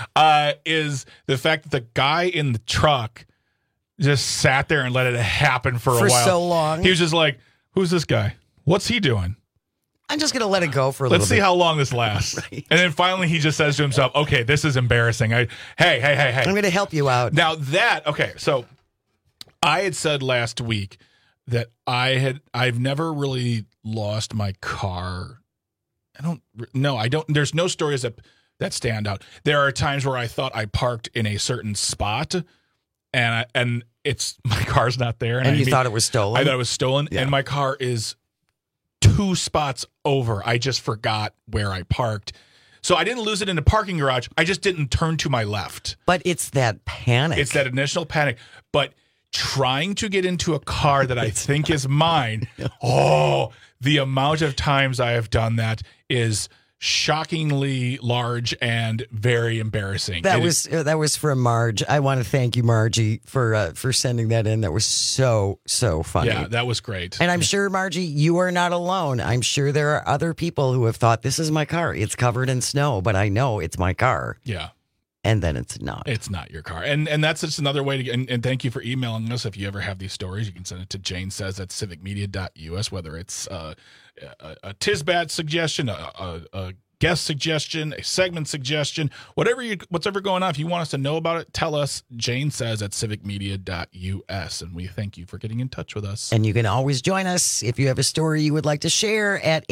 is the fact that the guy in the truck just sat there and let it happen for a while. So long. He was just like, "Who's this guy? What's he doing? I'm just going to let it go for a little bit. Let's see how long this lasts." Right. And then finally he just says to himself, "Okay, this is embarrassing. Hey. I'm going to help you out." Now so I had said last week that I've never really lost my car. I don't. There's no stories that stand out. There are times where I thought I parked in a certain spot and it's my car's not there. And you thought it was stolen? I thought it was stolen, and my car is 2 spots over. I just forgot where I parked. So I didn't lose it in the parking garage. I just didn't turn to my left. But it's that panic. It's that initial panic. But trying to get into a car that I think is mine. Oh, the amount of times I have done that is shockingly large and very embarrassing. That was from Marge. I want to thank you, Margie, for sending that in. That was so funny. Yeah, that was great. And I'm sure, Margie, you are not alone. I'm sure there are other people who have thought, this is my car. It's covered in snow, but I know it's my car. Yeah. And then it's not. It's not your car. And that's just another way to, and thank you for emailing us. If you ever have these stories, you can send it to janesays@civicmedia.us, whether it's a Tisbat suggestion, a guest suggestion, a segment suggestion, what's ever going on. If you want us to know about it, tell us, janesays@civicmedia.us. And we thank you for getting in touch with us. And you can always join us if you have a story you would like to share at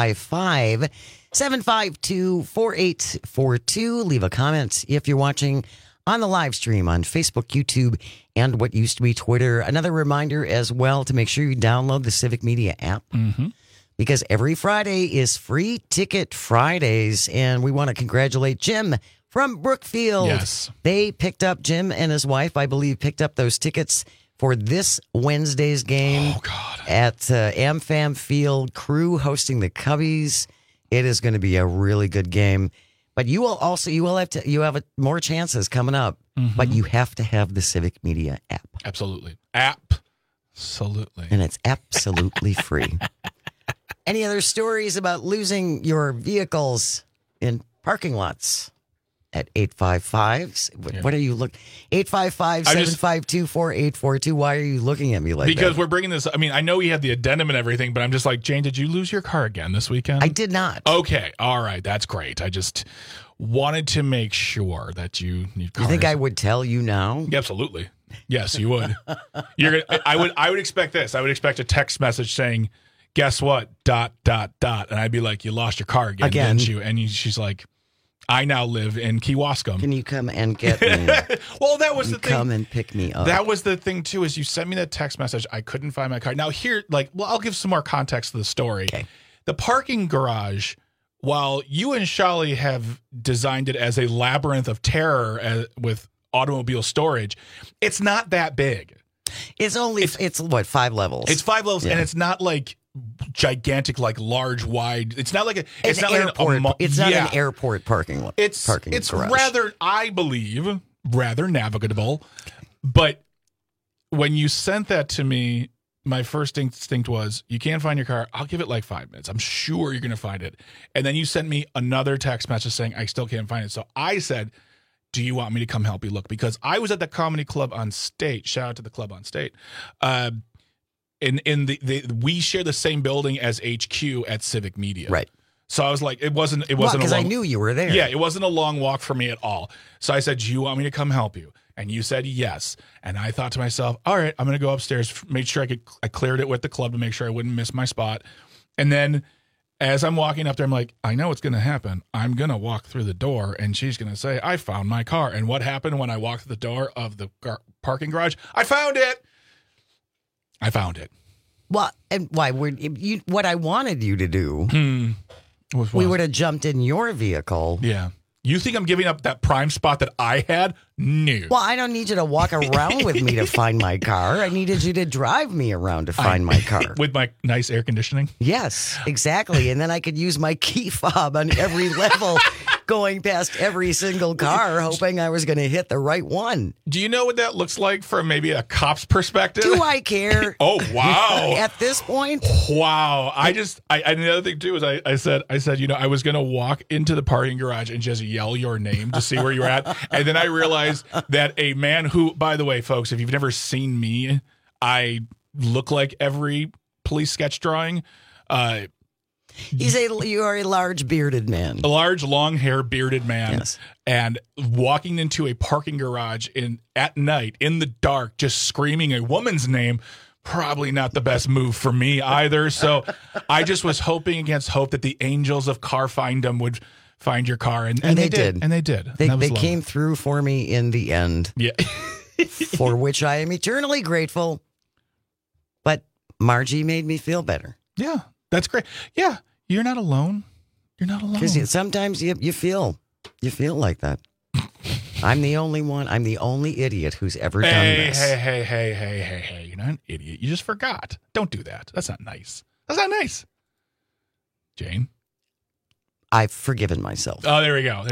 855-752-4842. Leave a comment if you're watching on the live stream on Facebook, YouTube, and what used to be Twitter. Another reminder as well to make sure you download the Civic Media app. Mm-hmm. Because every Friday is Free Ticket Fridays, and we want to congratulate Jim from Brookfield. Yes. They picked up, Jim and his wife, I believe, picked up those tickets for this Wednesday's game at AmFam Field. Crew hosting the Cubbies. It is going to be a really good game. But you have more chances coming up, but you have to have the Civic Media app. Absolutely. Absolutely. And it's absolutely free. Any other stories about losing your vehicles in parking lots? At 855, what are you looking? 855-752-4842. Why are you looking at me like that? Because we're bringing this. I mean, I know we had the addendum and everything, but I'm just like, Jane, did you lose your car again this weekend? I did not. Okay, all right, that's great. I just wanted to make sure that you. You think I would tell you now? Yeah, absolutely. Yes, you would. I would expect this. I would expect a text message saying, "Guess what? ... And I'd be like, "You lost your car again, didn't you?" And she's like, "I now live in Kewaskum. Can you come and get me?" Well, that was the thing. Come and pick me up. That was the thing too. Is you sent me that text message. I couldn't find my car. Now here, I'll give some more context to the story. Okay. The parking garage. While you and Shali have designed it as a labyrinth of terror with automobile storage, it's not that big. It's what, 5 levels? It's 5 levels, and it's not like gigantic, like large, wide. It's not like it's not an airport parking lot. It's garage. rather, I believe, rather navigable. But when you sent that to me, my first instinct was, you can't find your car. I'll give it like 5 minutes. I'm sure you're going to find it. And then you sent me another text message saying, I still can't find it. So I said, do you want me to come help you look? Because I was at the comedy club on State. Shout out to the club on State. We share the same building as HQ at Civic Media. Right. So I was like, it wasn't because I knew you were there. Yeah, it wasn't a long walk for me at all. So I said, do you want me to come help you? And you said yes. And I thought to myself, all right, I'm going to go upstairs, make sure I cleared it with the club to make sure I wouldn't miss my spot. And then as I'm walking up there, I'm like, I know what's going to happen. I'm going to walk through the door and she's going to say, I found my car. And what happened when I walked through the door of the parking garage? I found it. Well, and why what I wanted you to do, we would have jumped in your vehicle. Yeah. You think I'm giving up that prime spot that I had? No. Well, I don't need you to walk around with me to find my car. I needed you to drive me around to find my car. With my nice air conditioning? Yes, exactly. And then I could use my key fob on every level, going past every single car, hoping I was going to hit the right one. Do you know what that looks like from maybe a cop's perspective? Do I care? Oh, wow. At this point? Wow. And the other thing, too, is I said, I was going to walk into the parking garage and just yell your name to see where you're at. And then I realized that a man who, by the way, folks, if you've never seen me, I look like every police sketch drawing. You are a large bearded man. A large, long hair, bearded man. Yes. And walking into a parking garage at night in the dark, just screaming a woman's name, probably not the best move for me either. So I just was hoping against hope that the angels of car findom would find your car. And they did. And they did. They came through for me in the end. Yeah. For which I am eternally grateful. But Margie made me feel better. Yeah. That's great. Yeah, you're not alone. You're not alone. Because sometimes you feel like that. I'm the only one. I'm the only idiot who's ever done this. Hey. You're not an idiot. You just forgot. Don't do that. That's not nice. That's not nice. Jane? I've forgiven myself. Oh, there we go.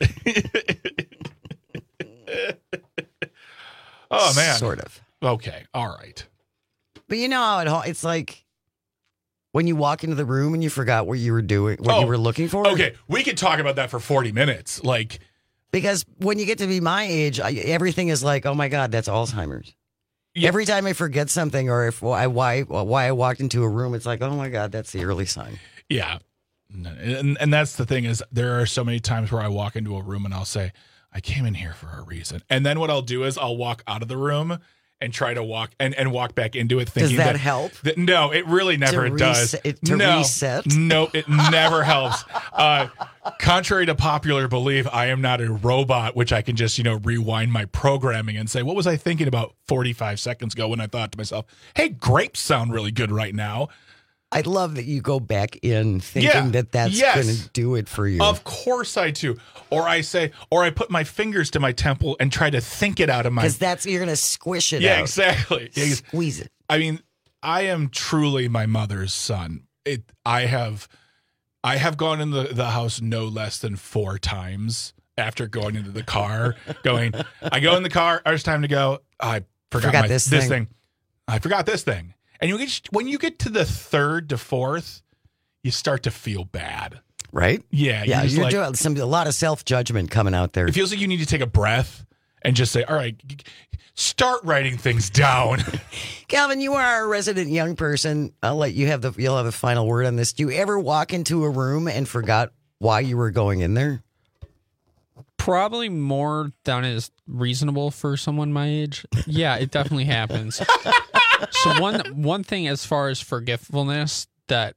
Oh, man. Sort of. Okay. All right. But you know how it's like when you walk into the room and you forgot what you were doing, what you were looking for? Okay. We could talk about that for 40 minutes. Like, because when you get to be my age, everything is like, oh my God, that's Alzheimer's. Yeah. Every time I forget something or why I walked into a room, it's like, oh my God, that's the early sign. Yeah. And that's the thing is there are so many times where I walk into a room and I'll say, I came in here for a reason. And then what I'll do is I'll walk out of the room and try to walk and walk back into it thinking does that help? No, it really never does. Reset? No, it never helps. Contrary to popular belief, I am not a robot, which I can just, rewind my programming and say, what was I thinking about 45 seconds ago when I thought to myself, hey, grapes sound really good right now. I love that you go back in thinking that's going to do it for you. Of course I do. Or I put my fingers to my temple and try to think it out of my... Because you're going to squish it out. Yeah, exactly. Squeeze it. I mean, I am truly my mother's son. I have gone into the house no less than 4 times after going into the car, I go in the car, it's time to go. I forgot this thing. I forgot this thing. And when you get to the 3rd to 4th, you start to feel bad. Right? Yeah. You're doing a lot of self-judgment coming out there. It feels like you need to take a breath and just say, all right, start writing things down. Calvin, you are our resident young person. I'll let you you'll have the final word on this. Do you ever walk into a room and forgot why you were going in there? Probably more than is reasonable for someone my age. Yeah, it definitely happens. So one thing as far as forgetfulness that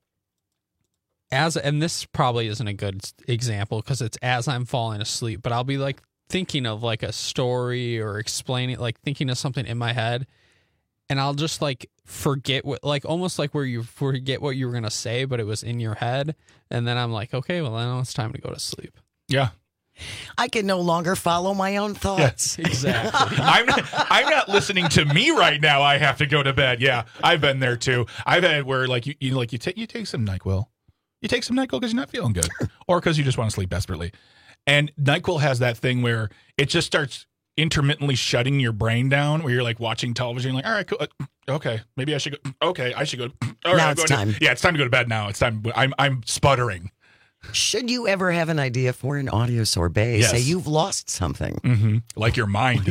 and this probably isn't a good example because it's as I'm falling asleep, but I'll be like thinking of like a story or explaining, like thinking of something in my head, and I'll just like forget almost like where you forget what you were going to say, but it was in your head. And then I'm like, okay, well, now it's time to go to sleep. Yeah. I can no longer follow my own thoughts. Yeah, exactly. I'm not listening to me right now. I have to go to bed. Yeah, I've been there too. I've had where like you take some NyQuil. You take some NyQuil because you're not feeling good, or because you just want to sleep desperately. And NyQuil has that thing where it just starts intermittently shutting your brain down. Where you're like watching television, like, all right, cool. Okay, maybe I should go. Okay, I should go. All right, now it's time. It's time to go to bed now. It's time. I'm sputtering. Should you ever have an idea for an audio sorbet, yes. Say you've lost something. Mm-hmm. Like your mind.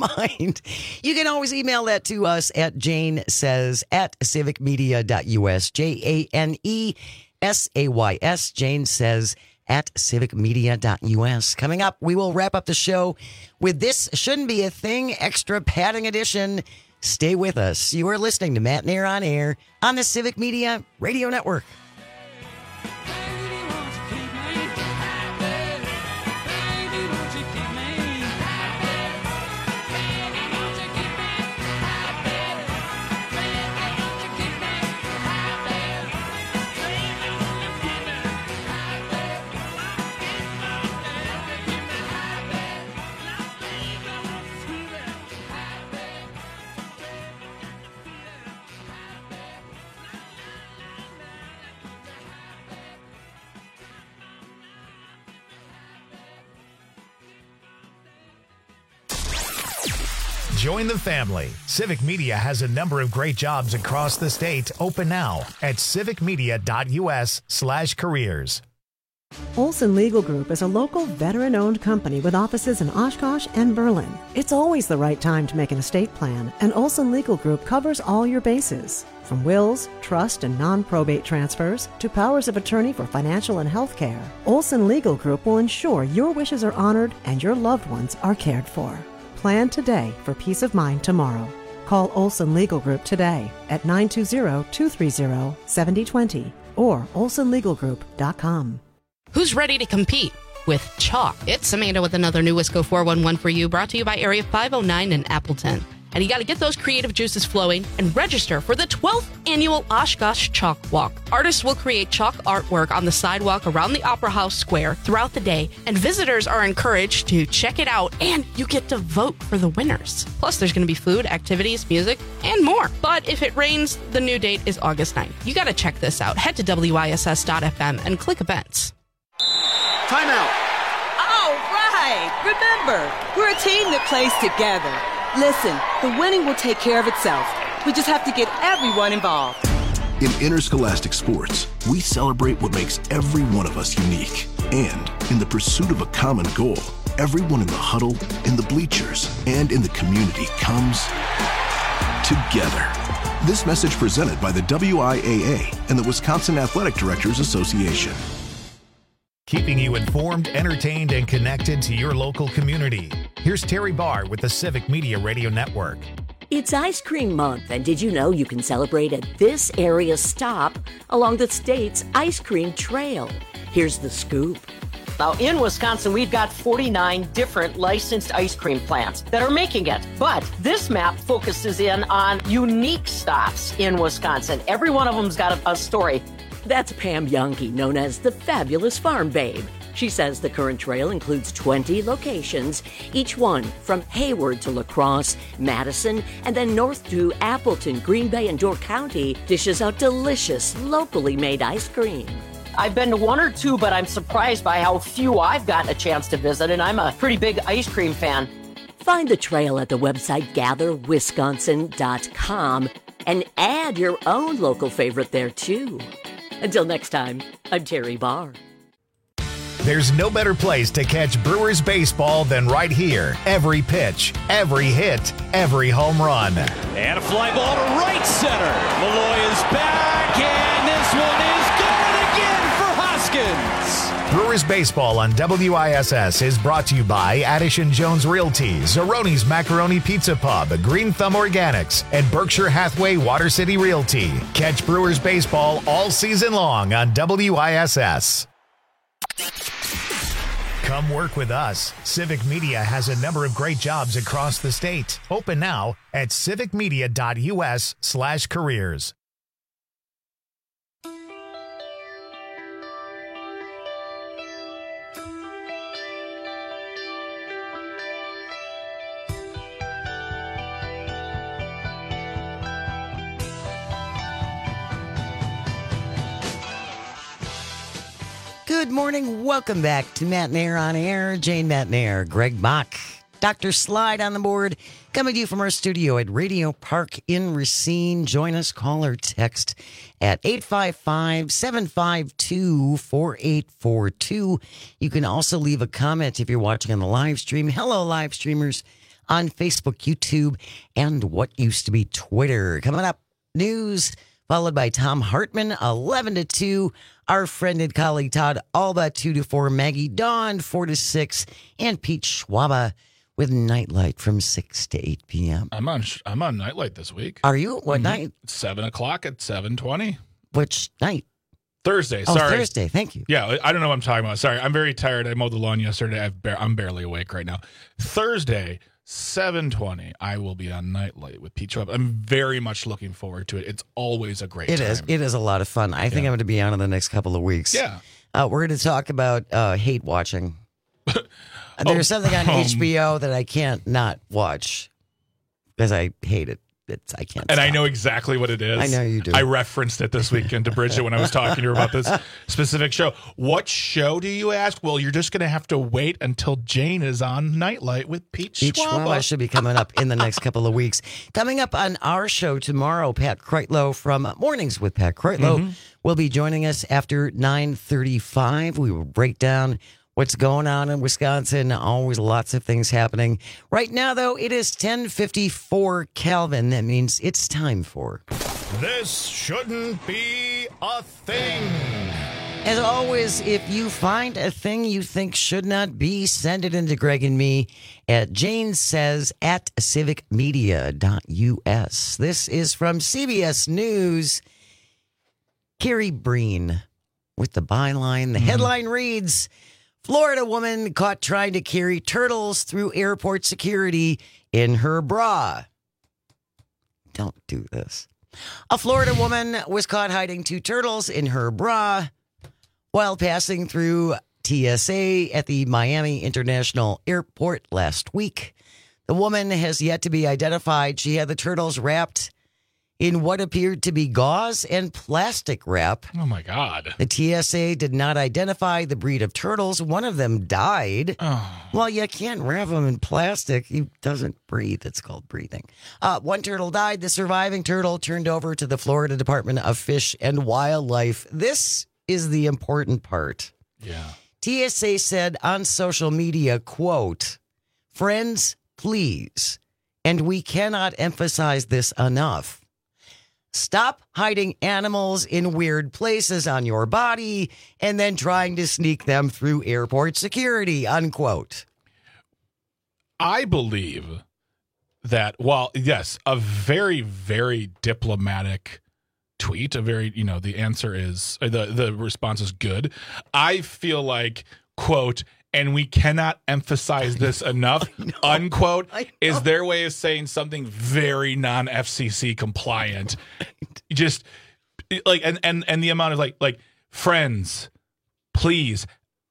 You can always email that to us at janesays@civicmedia.us. JANESAYS. Jane says at civicmedia.us. Coming up, we will wrap up the show with This Shouldn't Be a Thing Extra Padding Edition. Stay with us. You are listening to Matt Nair on Air on the Civic Media Radio Network. Join the family. Civic Media has a number of great jobs across the state open now at civicmedia.us/careers. Olson Legal Group is a local veteran-owned company with offices in Oshkosh and Berlin. It's always the right time to make an estate plan, and Olson Legal Group covers all your bases. From wills, trust, and non-probate transfers to powers of attorney for financial and health care, Olson Legal Group will ensure your wishes are honored and your loved ones are cared for. Plan today for peace of mind tomorrow. Call Olson Legal Group today at 920-230-7020 or olsonlegalgroup.com. Who's ready to compete with chalk? It's Amanda with another new Wisco 411 for you, brought to you by Area 509 in Appleton. And you got to get those creative juices flowing and register for the 12th annual Oshkosh Chalk Walk. Artists will create chalk artwork on the sidewalk around the Opera House Square throughout the day, and visitors are encouraged to check it out, and you get to vote for the winners. Plus, there's going to be food, activities, music, and more. But if it rains, the new date is August 9th. You got to check this out. Head to WISS.FM and click events. Timeout. All right. Remember, we're a team that plays together. Listen, the winning will take care of itself. We just have to get everyone involved. In interscholastic sports, we celebrate what makes every one of us unique. And in the pursuit of a common goal, everyone in the huddle, in the bleachers, and in the community comes together. This message presented by the WIAA and the Wisconsin Athletic Directors Association. Keeping you informed, entertained, and connected to your local community. Here's Terry Barr with the Civic Media Radio Network. It's Ice Cream Month, and did you know you can celebrate at this area stop along the state's ice cream trail? Here's the scoop. Now, in Wisconsin, we've got 49 different licensed ice cream plants that are making it. But this map focuses in on unique stops in Wisconsin. Every one of them's got a story. That's Pam Youngke, known as the Fabulous Farm Babe. She says the current trail includes 20 locations, each one from Hayward to La Crosse, Madison, and then north to Appleton, Green Bay, and Door County dishes out delicious, locally made ice cream. I've been to one or two, but I'm surprised by how few I've gotten a chance to visit, and I'm a pretty big ice cream fan. Find the trail at the website gatherwisconsin.com and add your own local favorite there, too. Until next time, I'm Terry Barr. There's no better place to catch Brewers baseball than right here. Every pitch, every hit, every home run. And a fly ball to right center. Malloy is back, and this one is good again for Hoskins. Brewers baseball on WISS is brought to you by Addison Jones Realty, Zeroni's Macaroni Pizza Pub, Green Thumb Organics, and Berkshire Hathaway Water City Realty. Catch Brewers baseball all season long on WISS. Come work with us. Civic Media has a number of great jobs across the state. Open now at civicmedia.us/careers. Good morning. Welcome back to Matt Nair on Air. Jane Matt Nair, Greg Bach, Dr. Slide on the board, coming to you from our studio at Radio Park in Racine. Join us, call or text at 855-752-4842. You can also leave a comment if you're watching on the live stream. Hello, live streamers on Facebook, YouTube, and what used to be Twitter. Coming up, news, followed by Tom Hartman, 11 to 2. Our friend and colleague Todd Alba, 2 to 4. Maggie Dawn, 4 to 6. And Pete Schwaba with Nightlight from 6 to 8 p.m. I'm on Nightlight this week. Are you? What night? 7 o'clock at 7:20. Which night? Thursday. Oh, sorry. Thursday. Thank you. Yeah, I don't know what I'm talking about. Sorry, I'm very tired. I mowed the lawn yesterday. I'm barely awake right now. Thursday, 7:20. I will be on Nightlight with Pete Schwab. I'm very much looking forward to it. It's always a great time. It is a lot of fun. I think I'm going to be on in the next couple of weeks. Yeah. We're going to talk about hate watching. There's something on HBO that I can't not watch because I hate it. I can't. And stop. I know exactly what it is. I know you do. I referenced it this weekend to Bridget when I was talking to her about this specific show. What show do you ask? Well, you're just going to have to wait until Jane is on Nightlight with Pete Schwab. Pete Schwab should be coming up in the next couple of weeks. Coming up on our show tomorrow, Pat Kreitlow from Mornings with Pat Kreitlow will be joining us after 9:35. We will break down what's going on in Wisconsin. Always lots of things happening. Right now, though, it is 10:54 Kelvin. That means it's time for... This shouldn't be a thing. As always, if you find a thing you think should not be, send it into Greg and me at janesays@civicmedia.us. This is from CBS News. Carrie Breen with the byline. The headline reads... Florida woman caught trying to carry turtles through airport security in her bra. Don't do this. A Florida woman was caught hiding 2 turtles in her bra while passing through TSA at the Miami International Airport last week. The woman has yet to be identified. She had the turtles wrapped in what appeared to be gauze and plastic wrap. Oh, my God. The TSA did not identify the breed of turtles. One of them died. Oh. Well, you can't wrap them in plastic. He doesn't breathe. It's called breathing. One turtle died. The surviving turtle turned over to the Florida Department of Fish and Wildlife. This is the important part. Yeah. TSA said on social media, quote, "Friends, please, and we cannot emphasize this enough. Stop hiding animals in weird places on your body and then trying to sneak them through airport security," unquote. I believe that, while, yes, a very, very diplomatic tweet, a very, the answer is, the response is good. I feel like, quote, "and we cannot emphasize this enough," unquote, is their way of saying something very non-FCC compliant. Just like, and the amount of like, "Friends, please,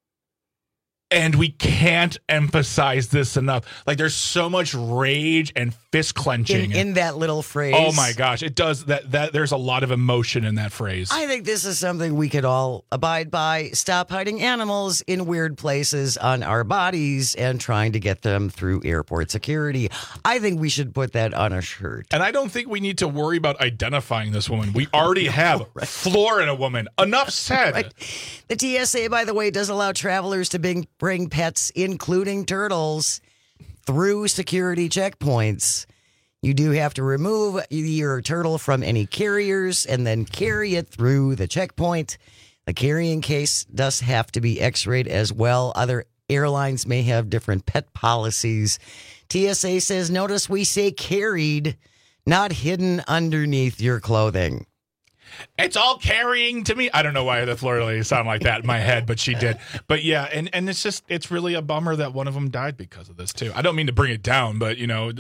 and we can't emphasize this enough." Like, there's so much rage and fist clenching in that little phrase. Oh my gosh, it does that. There's a lot of emotion in that phrase. I think this is something we could all abide by. Stop hiding animals in weird places on our bodies and trying to get them through airport security. I think we should put that on a shirt. And I don't think we need to worry about identifying this woman. We already have Florida woman. Enough said. Right. The TSA, by the way, does allow travelers to bring pets, including turtles, through security checkpoints. You do have to remove your turtle from any carriers and then carry it through the checkpoint. The carrying case does have to be x-rayed as well. Other airlines may have different pet policies. TSA says, notice we say carried, not hidden underneath your clothing. It's all carrying to me. I don't know why the Florida lady sounded like that in my head, but she did. But yeah, and it's really a bummer that one of them died because of this too. I don't mean to bring it down, but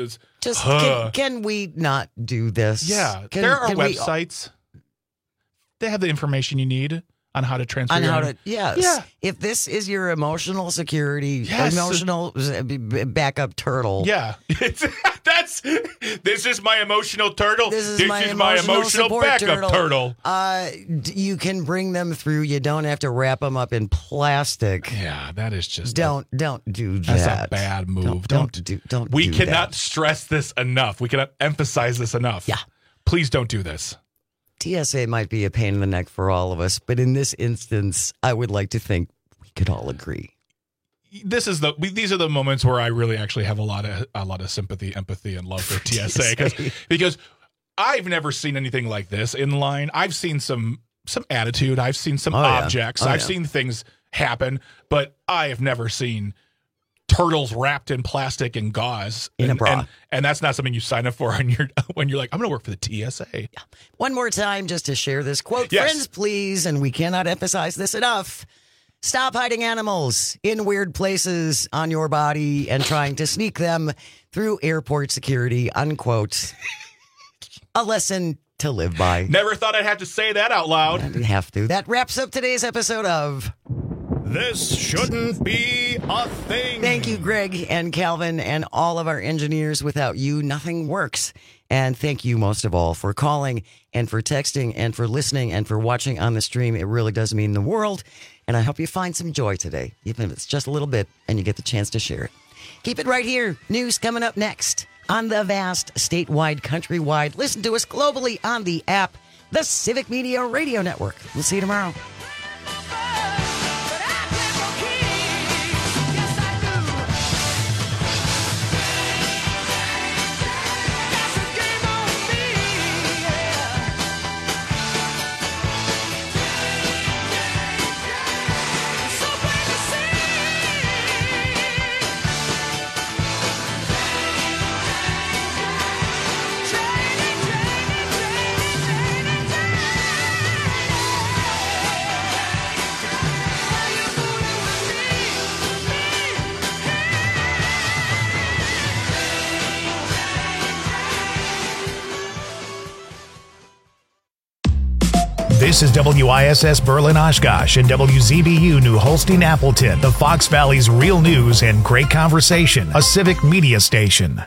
can we not do this? Yeah, there are websites. They have the information you need on how to transfer. Yes. Yeah. If this is your emotional security, emotional backup turtle. Yeah. This is my emotional turtle. This is my emotional backup turtle. You can bring them through. You don't have to wrap them up in plastic. Yeah, that is just don't do that. That's a bad move. Don't. We cannot stress this enough. We cannot emphasize this enough. Yeah. Please don't do this. TSA might be a pain in the neck for all of us, but in this instance, I would like to think we could all agree. These are the moments where I really actually have a lot of sympathy, empathy, and love for TSA because I've never seen anything like this in line. I've seen some attitude. I've seen some objects. I've seen things happen, but I have never seen turtles wrapped in plastic and gauze in a bra. And that's not something you sign up for when you're like, I'm going to work for the TSA. Yeah. One more time, just to share this quote. Yes. Friends, please, and we cannot emphasize this enough. Stop hiding animals in weird places on your body and trying to sneak them through airport security, unquote. A lesson to live by. Never thought I'd have to say that out loud. I didn't have to. That wraps up today's episode of This Shouldn't Be a Thing. Thank you, Greg and Calvin and all of our engineers. Without you, nothing works. And thank you most of all for calling and for texting and for listening and for watching on the stream. It really does mean the world. And I hope you find some joy today, even if it's just a little bit and you get the chance to share it. Keep it right here. News coming up next on the vast, statewide, countrywide. Listen to us globally on the app, the Civic Media Radio Network. We'll see you tomorrow. This is WISS Berlin Oshkosh and WZBU New Holstein Appleton, the Fox Valley's real news and great conversation, a civic media station.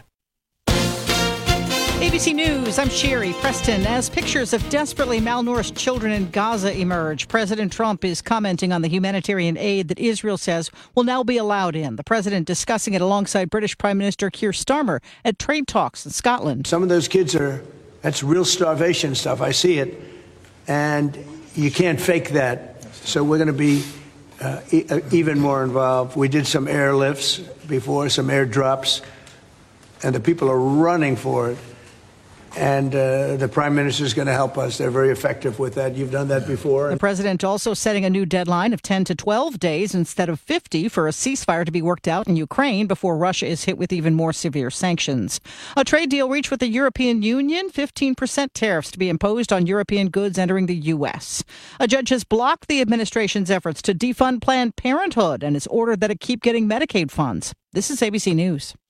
ABC News, I'm Sherry Preston. As pictures of desperately malnourished children in Gaza emerge, President Trump is commenting on the humanitarian aid that Israel says will now be allowed in. The president discussing it alongside British Prime Minister Keir Starmer at trade talks in Scotland. Some of those kids that's real starvation stuff. I see it. And you can't fake that. So we're going to be even more involved. We did some airlifts before, some airdrops, and the people are running for it. And the prime minister is going to help us. They're very effective with that. You've done that before. The president also setting a new deadline of 10 to 12 days instead of 50 for a ceasefire to be worked out in Ukraine before Russia is hit with even more severe sanctions. A trade deal reached with the European Union, 15% tariffs to be imposed on European goods entering the U.S. A judge has blocked the administration's efforts to defund Planned Parenthood and has ordered that it keep getting Medicaid funds. This is ABC News.